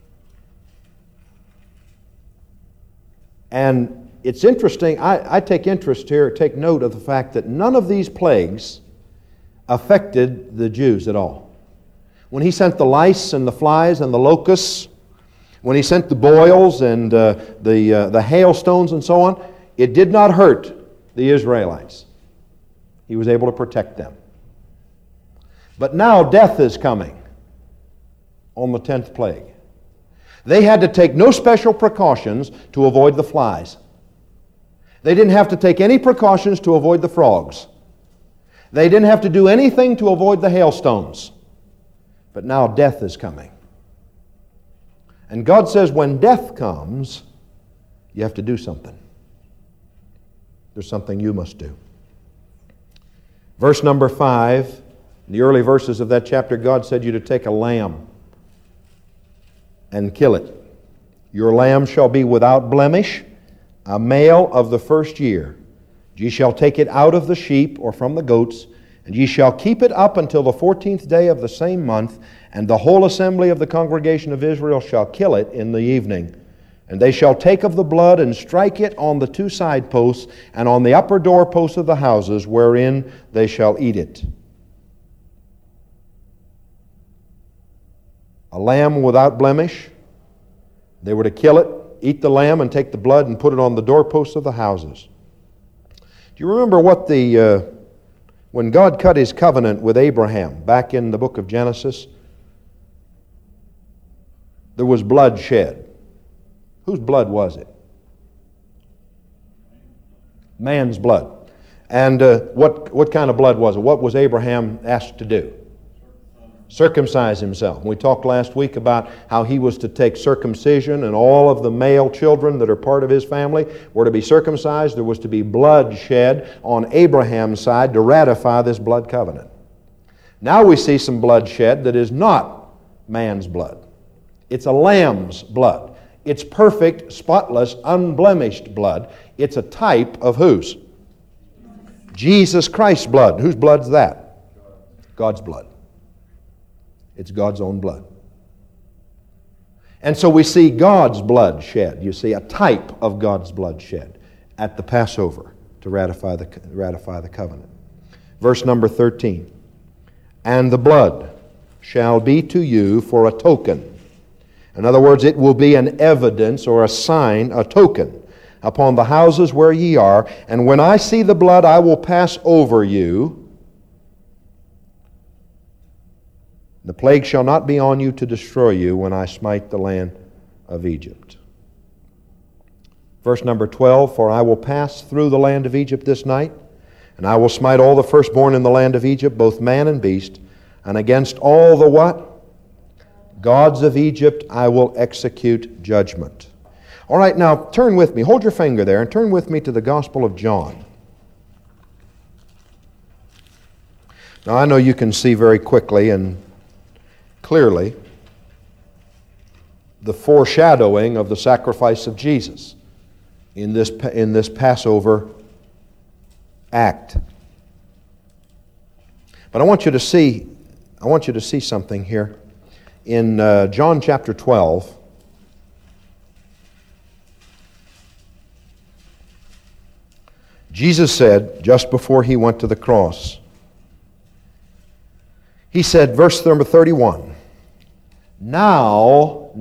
and it's interesting, I take interest here, take note of the fact that none of these plagues affected the Jews at all. When He sent the lice and the flies and the locusts, when He sent the boils and the hailstones and so on, it did not hurt the Israelites. He was able to protect them. But now death is coming on the 10th plague. They had to take no special precautions to avoid the flies. They didn't have to take any precautions to avoid the frogs. They didn't have to do anything to avoid the hailstones. But now death is coming. And God says when death comes, you have to do something. There's something you must do. Verse number 5, in the early verses of that chapter, God said you to take a lamb and kill it. Your lamb shall be without blemish, a male of the first year. Ye shall take it out of the sheep or from the goats, and ye shall keep it up until the 14th day of the same month, and the whole assembly of the congregation of Israel shall kill it in the evening. And they shall take of the blood and strike it on the 2 side posts and on the upper door posts of the houses, wherein they shall eat it. A lamb without blemish. They were to kill it, eat the lamb, and take the blood and put it on the doorposts of the houses. Do you remember what when God cut His covenant with Abraham back in the book of Genesis? There was blood shed. Whose blood was it? Man's blood. And what kind of blood was it? What was Abraham asked to do? Circumcise himself. We talked last week about how he was to take circumcision, and all of the male children that are part of his family were to be circumcised. There was to be blood shed on Abraham's side to ratify this blood covenant. Now we see some blood shed that is not man's blood. It's a lamb's blood. It's perfect, spotless, unblemished blood. It's a type of whose? Jesus Christ's blood. Whose blood's that? God's blood. It's God's own blood. And so we see God's blood shed. You see a type of God's blood shed at the Passover to ratify the covenant. Verse number 13. And the blood shall be to you for a token. In other words, it will be an evidence or a sign, a token, upon the houses where ye are. And when I see the blood, I will pass over you. The plague shall not be on you to destroy you when I smite the land of Egypt. Verse number 12, for I will pass through the land of Egypt this night, and I will smite all the firstborn in the land of Egypt, both man and beast, And against all the what? Gods of Egypt I will execute judgment. All right, now turn with me. Hold your finger there and turn with me to the Gospel of John. Now I know you can see very quickly and clearly the foreshadowing of the sacrifice of Jesus in this Passover act. But I want you to see something here. In John chapter 12, Jesus said, just before He went to the cross, He said, verse number 31, Now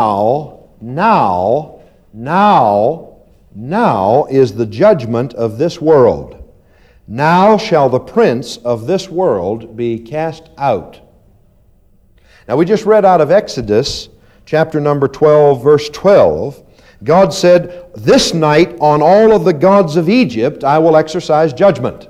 is the judgment of this world. Now shall the prince of this world be cast out. Now we just read out of Exodus chapter number 12, verse 12. God said, this night on all of the gods of Egypt I will exercise judgment.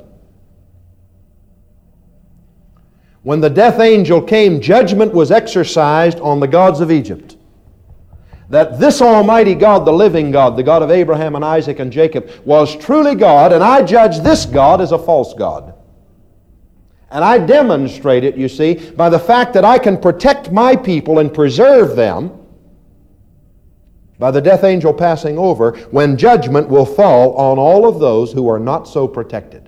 When the death angel came, judgment was exercised on the gods of Egypt. That this Almighty God, the living God, the God of Abraham and Isaac and Jacob, was truly God, and I judge this God as a false God. And I demonstrate it, you see, by the fact that I can protect my people and preserve them by the death angel passing over, when judgment will fall on all of those who are not so protected.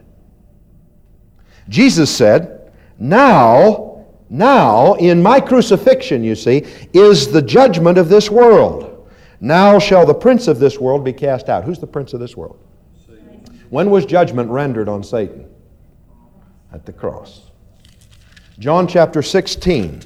Jesus said, Now, in my crucifixion, you see, is the judgment of this world. Now shall the prince of this world be cast out. Who's the prince of this world? Satan. When was judgment rendered on Satan? At the cross. John chapter 16.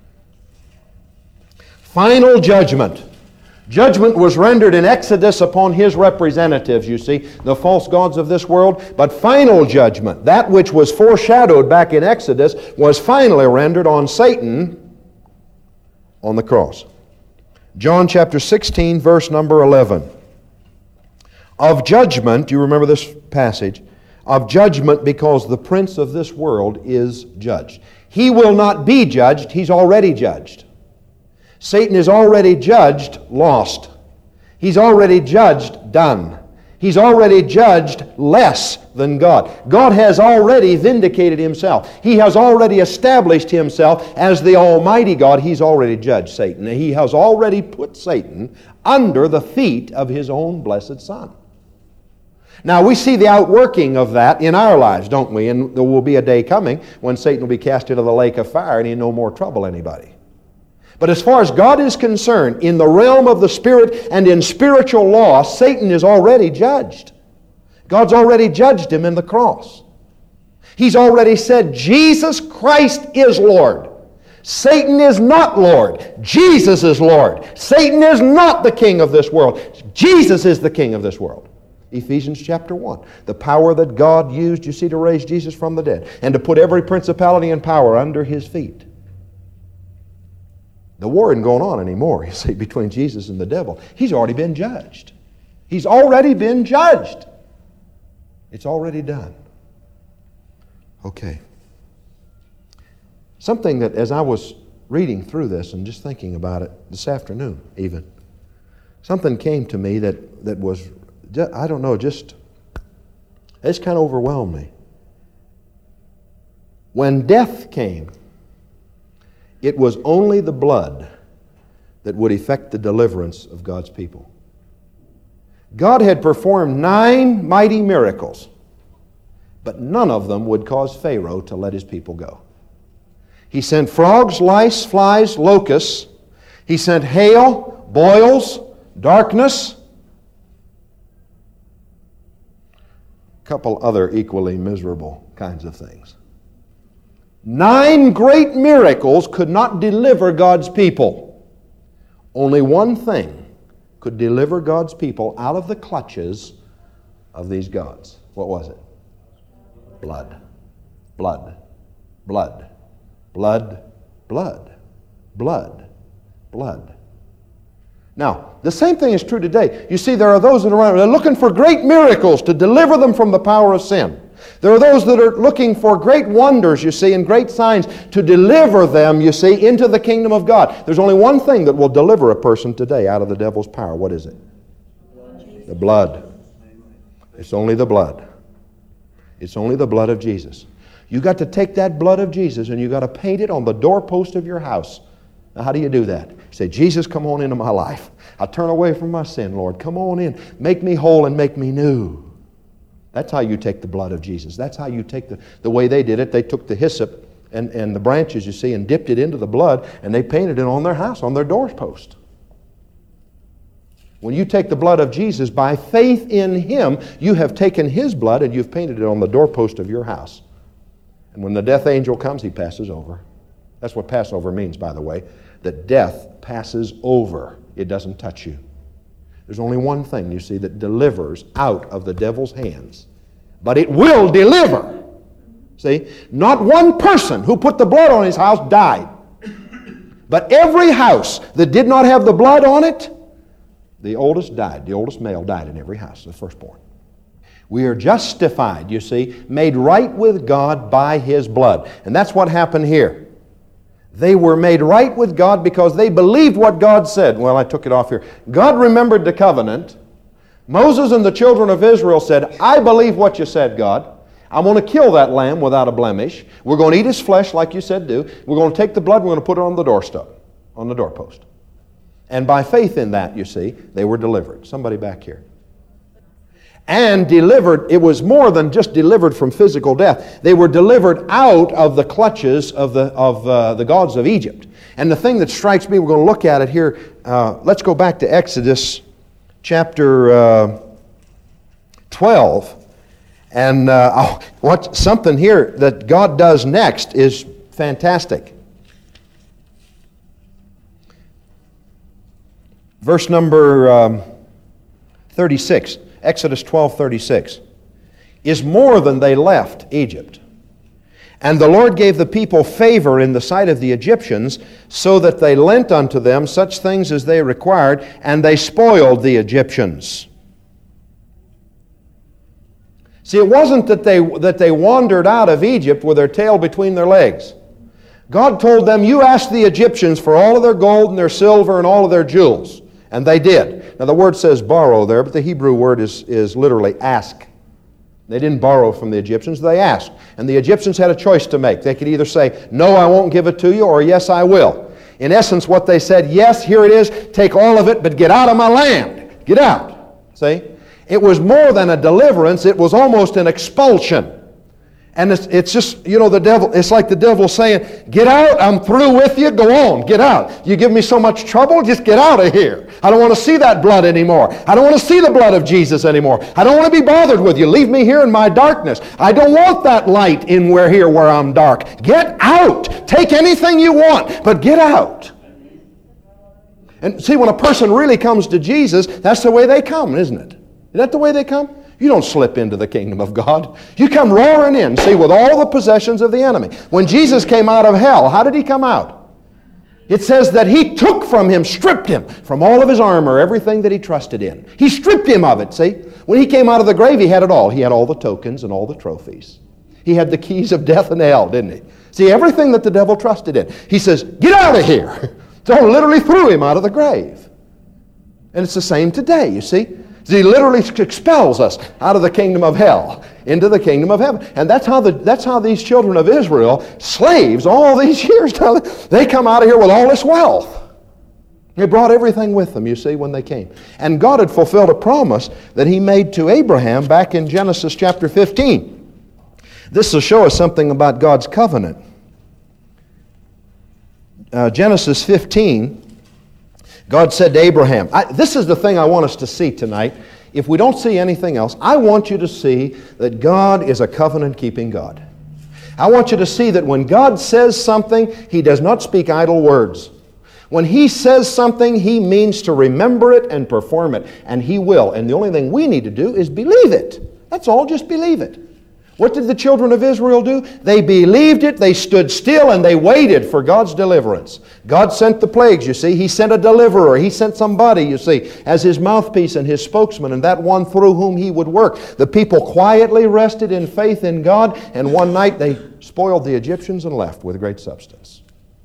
Final judgment. Judgment was rendered in Exodus upon his representatives, you see, the false gods of this world. But final judgment, that which was foreshadowed back in Exodus, was finally rendered on Satan on the cross. John chapter 16, verse number 11. Of judgment, do you remember this passage? Of judgment, because the prince of this world is judged. He will not be judged, he's already judged. Satan is already judged, lost. He's already judged, done. He's already judged less than God. God has already vindicated Himself. He has already established Himself as the Almighty God. He's already judged Satan. He has already put Satan under the feet of His own blessed Son. Now, we see the outworking of that in our lives, don't we? And there will be a day coming when Satan will be cast into the lake of fire and he'll no more trouble anybody. But as far as God is concerned, in the realm of the Spirit and in spiritual law, Satan is already judged. God's already judged him in the cross. He's already said, Jesus Christ is Lord. Satan is not Lord. Jesus is Lord. Satan is not the king of this world. Jesus is the king of this world. Ephesians chapter 1. The power that God used, you see, to raise Jesus from the dead and to put every principality and power under His feet. The war isn't going on anymore, you see, between Jesus and the devil. He's already been judged. He's already been judged. It's already done. Okay. Something that, as I was reading through this and just thinking about it this afternoon even, something came to me that was, I don't know, just kind of overwhelmed me. When death came, it was only the blood that would effect the deliverance of God's people. God had performed 9 mighty miracles, but none of them would cause Pharaoh to let his people go. He sent frogs, lice, flies, locusts. He sent hail, boils, darkness. A couple other equally miserable kinds of things. 9 great miracles could not deliver God's people. Only one thing could deliver God's people out of the clutches of these gods. What was it? Blood. Blood. Blood. Blood. Blood. Blood. Blood. Now, the same thing is true today. You see, there are those that are around, they're looking for great miracles to deliver them from the power of sin. There are those that are looking for great wonders, you see, and great signs to deliver them, you see, into the kingdom of God. There's only one thing that will deliver a person today out of the devil's power. What is it? The blood. It's only the blood. It's only the blood of Jesus. You got to take that blood of Jesus and you got to paint it on the doorpost of your house. Now, how do you do that? You say, Jesus, come on into my life. I turn away from my sin, Lord. Come on in. Make me whole and make me new. That's how you take the blood of Jesus. That's how you take the way they did it. They took the hyssop and the branches, you see, and dipped it into the blood, and they painted it on their house, on their doorpost. When you take the blood of Jesus, by faith in Him, you have taken His blood and you've painted it on the doorpost of your house. And when the death angel comes, he passes over. That's what Passover means, by the way, that death passes over. It doesn't touch you. There's only one thing, you see, that delivers out of the devil's hands. But it will deliver. See? Not one person who put the blood on his house died. But every house that did not have the blood on it, the oldest died. The oldest male died in every house, the firstborn. We are justified, you see, made right with God by His blood. And that's what happened here. They were made right with God because they believed what God said. Well, I took it off here. God remembered the covenant. Moses and the children of Israel said, I believe what you said, God. I'm going to kill that lamb without a blemish. We're going to eat his flesh like you said do. We're going to take the blood, we're going to put it on the doorstep, on the doorpost. And by faith in that, you see, they were delivered. Somebody back here. And delivered, it was more than just delivered from physical death. They were delivered out of the clutches of the gods of Egypt. And the thing that strikes me, we're going to look at it here. Let's go back to Exodus chapter 12. And something here that God does next is fantastic. Verse number 36. Exodus 12:36, is more than they left Egypt. And the Lord gave the people favor in the sight of the Egyptians, so that they lent unto them such things as they required, and they spoiled the Egyptians. See, it wasn't that they wandered out of Egypt with their tail between their legs. God told them, you ask the Egyptians for all of their gold and their silver and all of their jewels. And they did. Now the word says borrow there, but the Hebrew word is literally ask. They didn't borrow from the Egyptians, they asked. And the Egyptians had a choice to make. They could either say, no, I won't give it to you, or yes, I will. In essence, what they said, yes, here it is, take all of it, but get out of my land. Get out. See? It was more than a deliverance, it was almost an expulsion. And it's just, you know, the devil, it's like the devil saying, get out, I'm through with you, go on, get out. You give me so much trouble, just get out of here. I don't want to see that blood anymore. I don't want to see the blood of Jesus anymore. I don't want to be bothered with you. Leave me here in my darkness. I don't want that light in where I'm dark. Get out. Take anything you want, but get out. And see, when a person really comes to Jesus, that's the way they come, isn't it? Isn't that the way they come? You don't slip into the kingdom of God. You come roaring in, see, with all the possessions of the enemy. When Jesus came out of hell, how did he come out? It says that he took from him, stripped him from all of his armor, everything that he trusted in. He stripped him of it, see? When he came out of the grave, he had it all. He had all the tokens and all the trophies. He had the keys of death and hell, didn't he? See, everything that the devil trusted in. He says, get out of here. So literally threw him out of the grave. And it's the same today, you see? He literally expels us out of the kingdom of hell into the kingdom of heaven. And that's how these children of Israel, slaves all these years, they come out of here with all this wealth. They brought everything with them, you see, when they came. And God had fulfilled a promise that He made to Abraham back in Genesis chapter 15. This will show us something about God's covenant. Genesis 15, God said to Abraham, this is the thing I want us to see tonight. If we don't see anything else, I want you to see that God is a covenant-keeping God. I want you to see that when God says something, He does not speak idle words. When He says something, He means to remember it and perform it, and He will. And the only thing we need to do is believe it. That's all, just believe it. What did the children of Israel do? They believed it, they stood still, and they waited for God's deliverance. God sent the plagues, you see. He sent a deliverer. He sent somebody, you see, as His mouthpiece and His spokesman, and that one through whom He would work. The people quietly rested in faith in God, and one night they spoiled the Egyptians and left with great substance.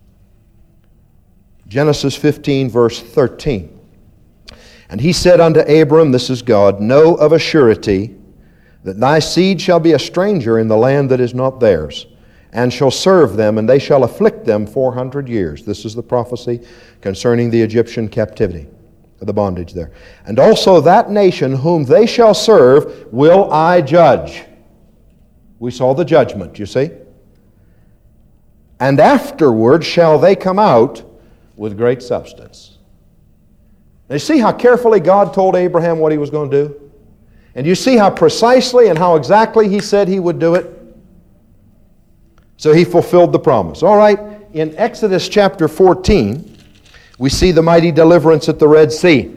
Genesis 15, verse 13. And He said unto Abram, this is God, know of a surety that thy seed shall be a stranger in the land that is not theirs, and shall serve them, and they shall afflict them 400 years. This is the prophecy concerning the Egyptian captivity, the bondage there. And also that nation whom they shall serve will I judge. We saw the judgment, you see. And afterward shall they come out with great substance. Now you see how carefully God told Abraham what He was going to do? And you see how precisely and how exactly He said He would do it? So He fulfilled the promise. All right, in Exodus chapter 14, we see the mighty deliverance at the Red Sea.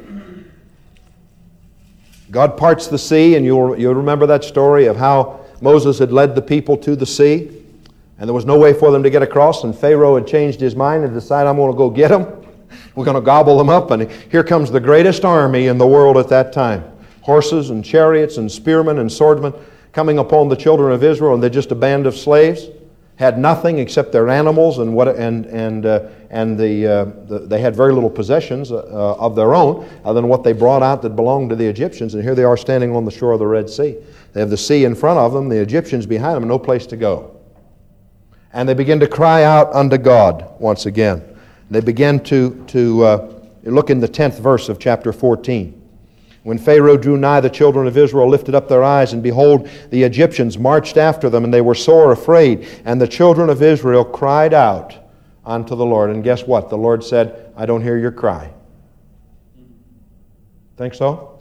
God parts the sea, and you'll remember that story of how Moses had led the people to the sea, and there was no way for them to get across, and Pharaoh had changed his mind and decided, I'm going to go get them. We're going to gobble them up, and here comes the greatest army in the world at that time. Horses and chariots and spearmen and swordsmen coming upon the children of Israel, and they're just a band of slaves. Had nothing except their animals, and they had very little possessions of their own other than what they brought out that belonged to the Egyptians. And here they are standing on the shore of the Red Sea. They have the sea in front of them, the Egyptians behind them, and no place to go. And they begin to cry out unto God once again. They begin to look in the 10th verse of chapter 14. When Pharaoh drew nigh, the children of Israel lifted up their eyes, and behold, the Egyptians marched after them, and they were sore afraid. And the children of Israel cried out unto the Lord. And guess what? The Lord said, I don't hear your cry. Think so?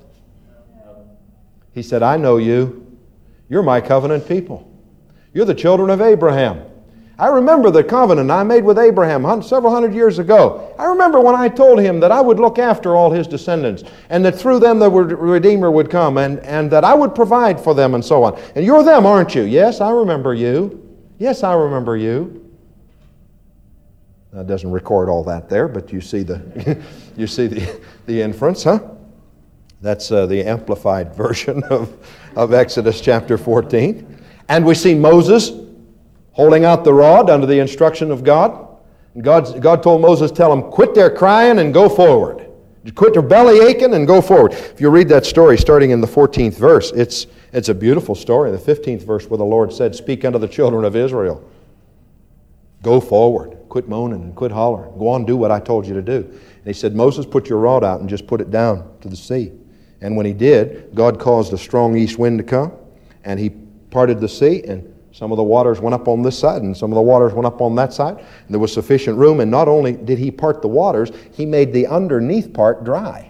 He said, I know you. You're my covenant people. You're the children of Abraham. I remember the covenant I made with Abraham several hundred years ago. I remember when I told him that I would look after all his descendants, and that through them the Redeemer would come, and that I would provide for them, and so on. And you're them, aren't you? Yes, I remember you. Yes, I remember you. Now, it doesn't record all that there, but you see the you see the inference, huh? That's the amplified version of Exodus chapter 14. And we see Moses holding out the rod under the instruction of God. And God told Moses, tell them, quit their crying and go forward. Quit their belly aching and go forward. If you read that story starting in the 14th verse, it's a beautiful story. The 15th verse where the Lord said, speak unto the children of Israel. Go forward. Quit moaning and quit hollering. Go on, do what I told you to do. And He said, Moses, put your rod out and just put it down to the sea. And when he did, God caused a strong east wind to come, and He parted the sea, and some of the waters went up on this side, and some of the waters went up on that side. And there was sufficient room, and not only did He part the waters, He made the underneath part dry.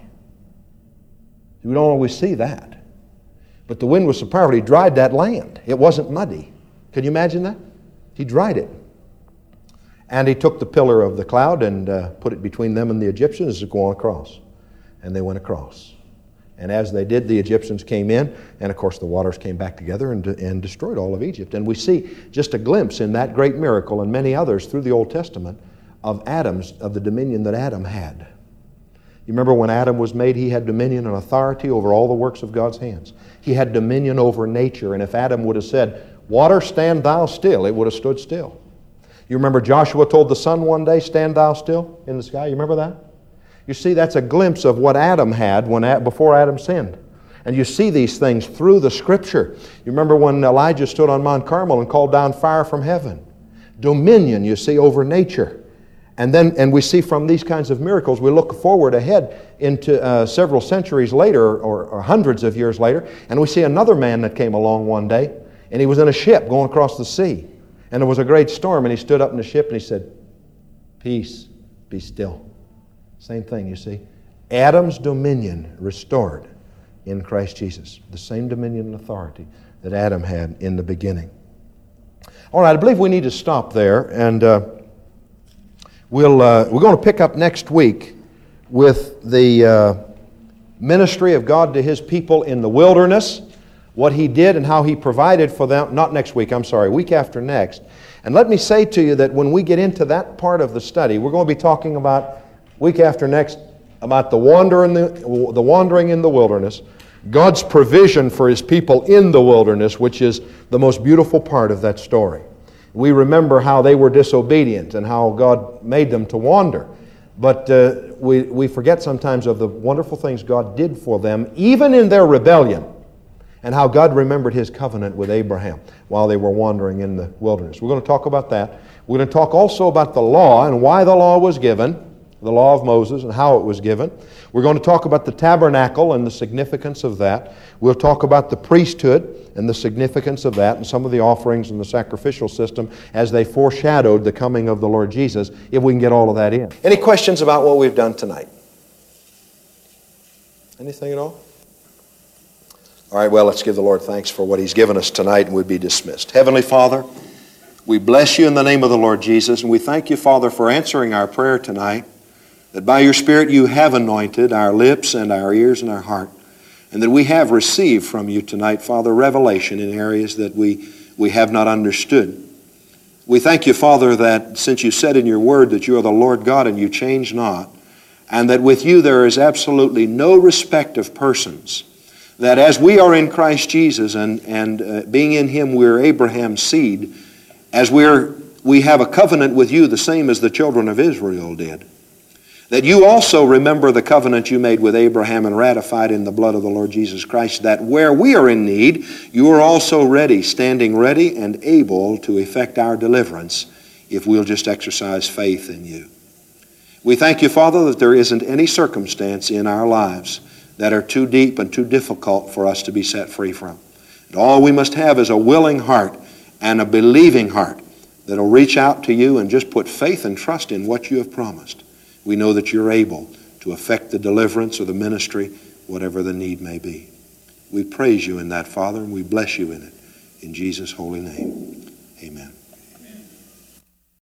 We don't always see that. But the wind was so powerful, He dried that land. It wasn't muddy. Can you imagine that? He dried it. And He took the pillar of the cloud and put it between them and the Egyptians to go on across. And they went across. And as they did, the Egyptians came in, and of course the waters came back together and destroyed all of Egypt. And we see just a glimpse in that great miracle and many others through the Old Testament of the dominion that Adam had. You remember when Adam was made, he had dominion and authority over all the works of God's hands. He had dominion over nature, and if Adam would have said, water, stand thou still, it would have stood still. You remember Joshua told the sun one day, stand thou still in the sky? You remember that? You see, that's a glimpse of what Adam had before Adam sinned. And you see these things through the Scripture. You remember when Elijah stood on Mount Carmel and called down fire from heaven. Dominion, you see, over nature. And we see from these kinds of miracles, we look forward ahead into several centuries later, or hundreds of years later, and we see another man that came along one day, and he was in a ship going across the sea. And there was a great storm, and he stood up in the ship and he said, peace, be still. Same thing, you see. Adam's dominion restored in Christ Jesus. The same dominion and authority that Adam had in the beginning. All right, I believe we need to stop there, and we're going to pick up next week with the ministry of God to His people in the wilderness what He did and how He provided for them, not next week, I'm sorry, week after next. And let me say to you that when we get into that part of the study, we're going to be talking about, week after next, about the wandering in the wilderness, God's provision for His people in the wilderness, which is the most beautiful part of that story. We remember how they were disobedient and how God made them to wander. But we forget sometimes of the wonderful things God did for them, even in their rebellion, and how God remembered His covenant with Abraham while they were wandering in the wilderness. We're going to talk about that. We're going to talk also about the law and why the law was given, the law of Moses and how it was given. We're going to talk about the tabernacle and the significance of that. We'll talk about the priesthood and the significance of that and some of the offerings and the sacrificial system as they foreshadowed the coming of the Lord Jesus, if we can get all of that in. Any questions about what we've done tonight? Anything at all? All right, well, let's give the Lord thanks for what He's given us tonight, and we'd be dismissed. Heavenly Father, we bless You in the name of the Lord Jesus, and we thank You, Father, for answering our prayer tonight, that by Your Spirit You have anointed our lips and our ears and our heart, and that we have received from You tonight, Father, revelation in areas that we have not understood. We thank You, Father, that since You said in Your Word that You are the Lord God and You change not, and that with You there is absolutely no respect of persons, that as we are in Christ Jesus and being in Him we're Abraham's seed, as we have a covenant with You the same as the children of Israel did, that You also remember the covenant You made with Abraham and ratified in the blood of the Lord Jesus Christ, that where we are in need, You are also ready, standing ready and able to effect our deliverance if we'll just exercise faith in You. We thank You, Father, that there isn't any circumstance in our lives that are too deep and too difficult for us to be set free from. And all we must have is a willing heart and a believing heart that will reach out to You and just put faith and trust in what You have promised. We know that You're able to effect the deliverance or the ministry, whatever the need may be. We praise You in that, Father, and we bless You in it. In Jesus' holy name, amen.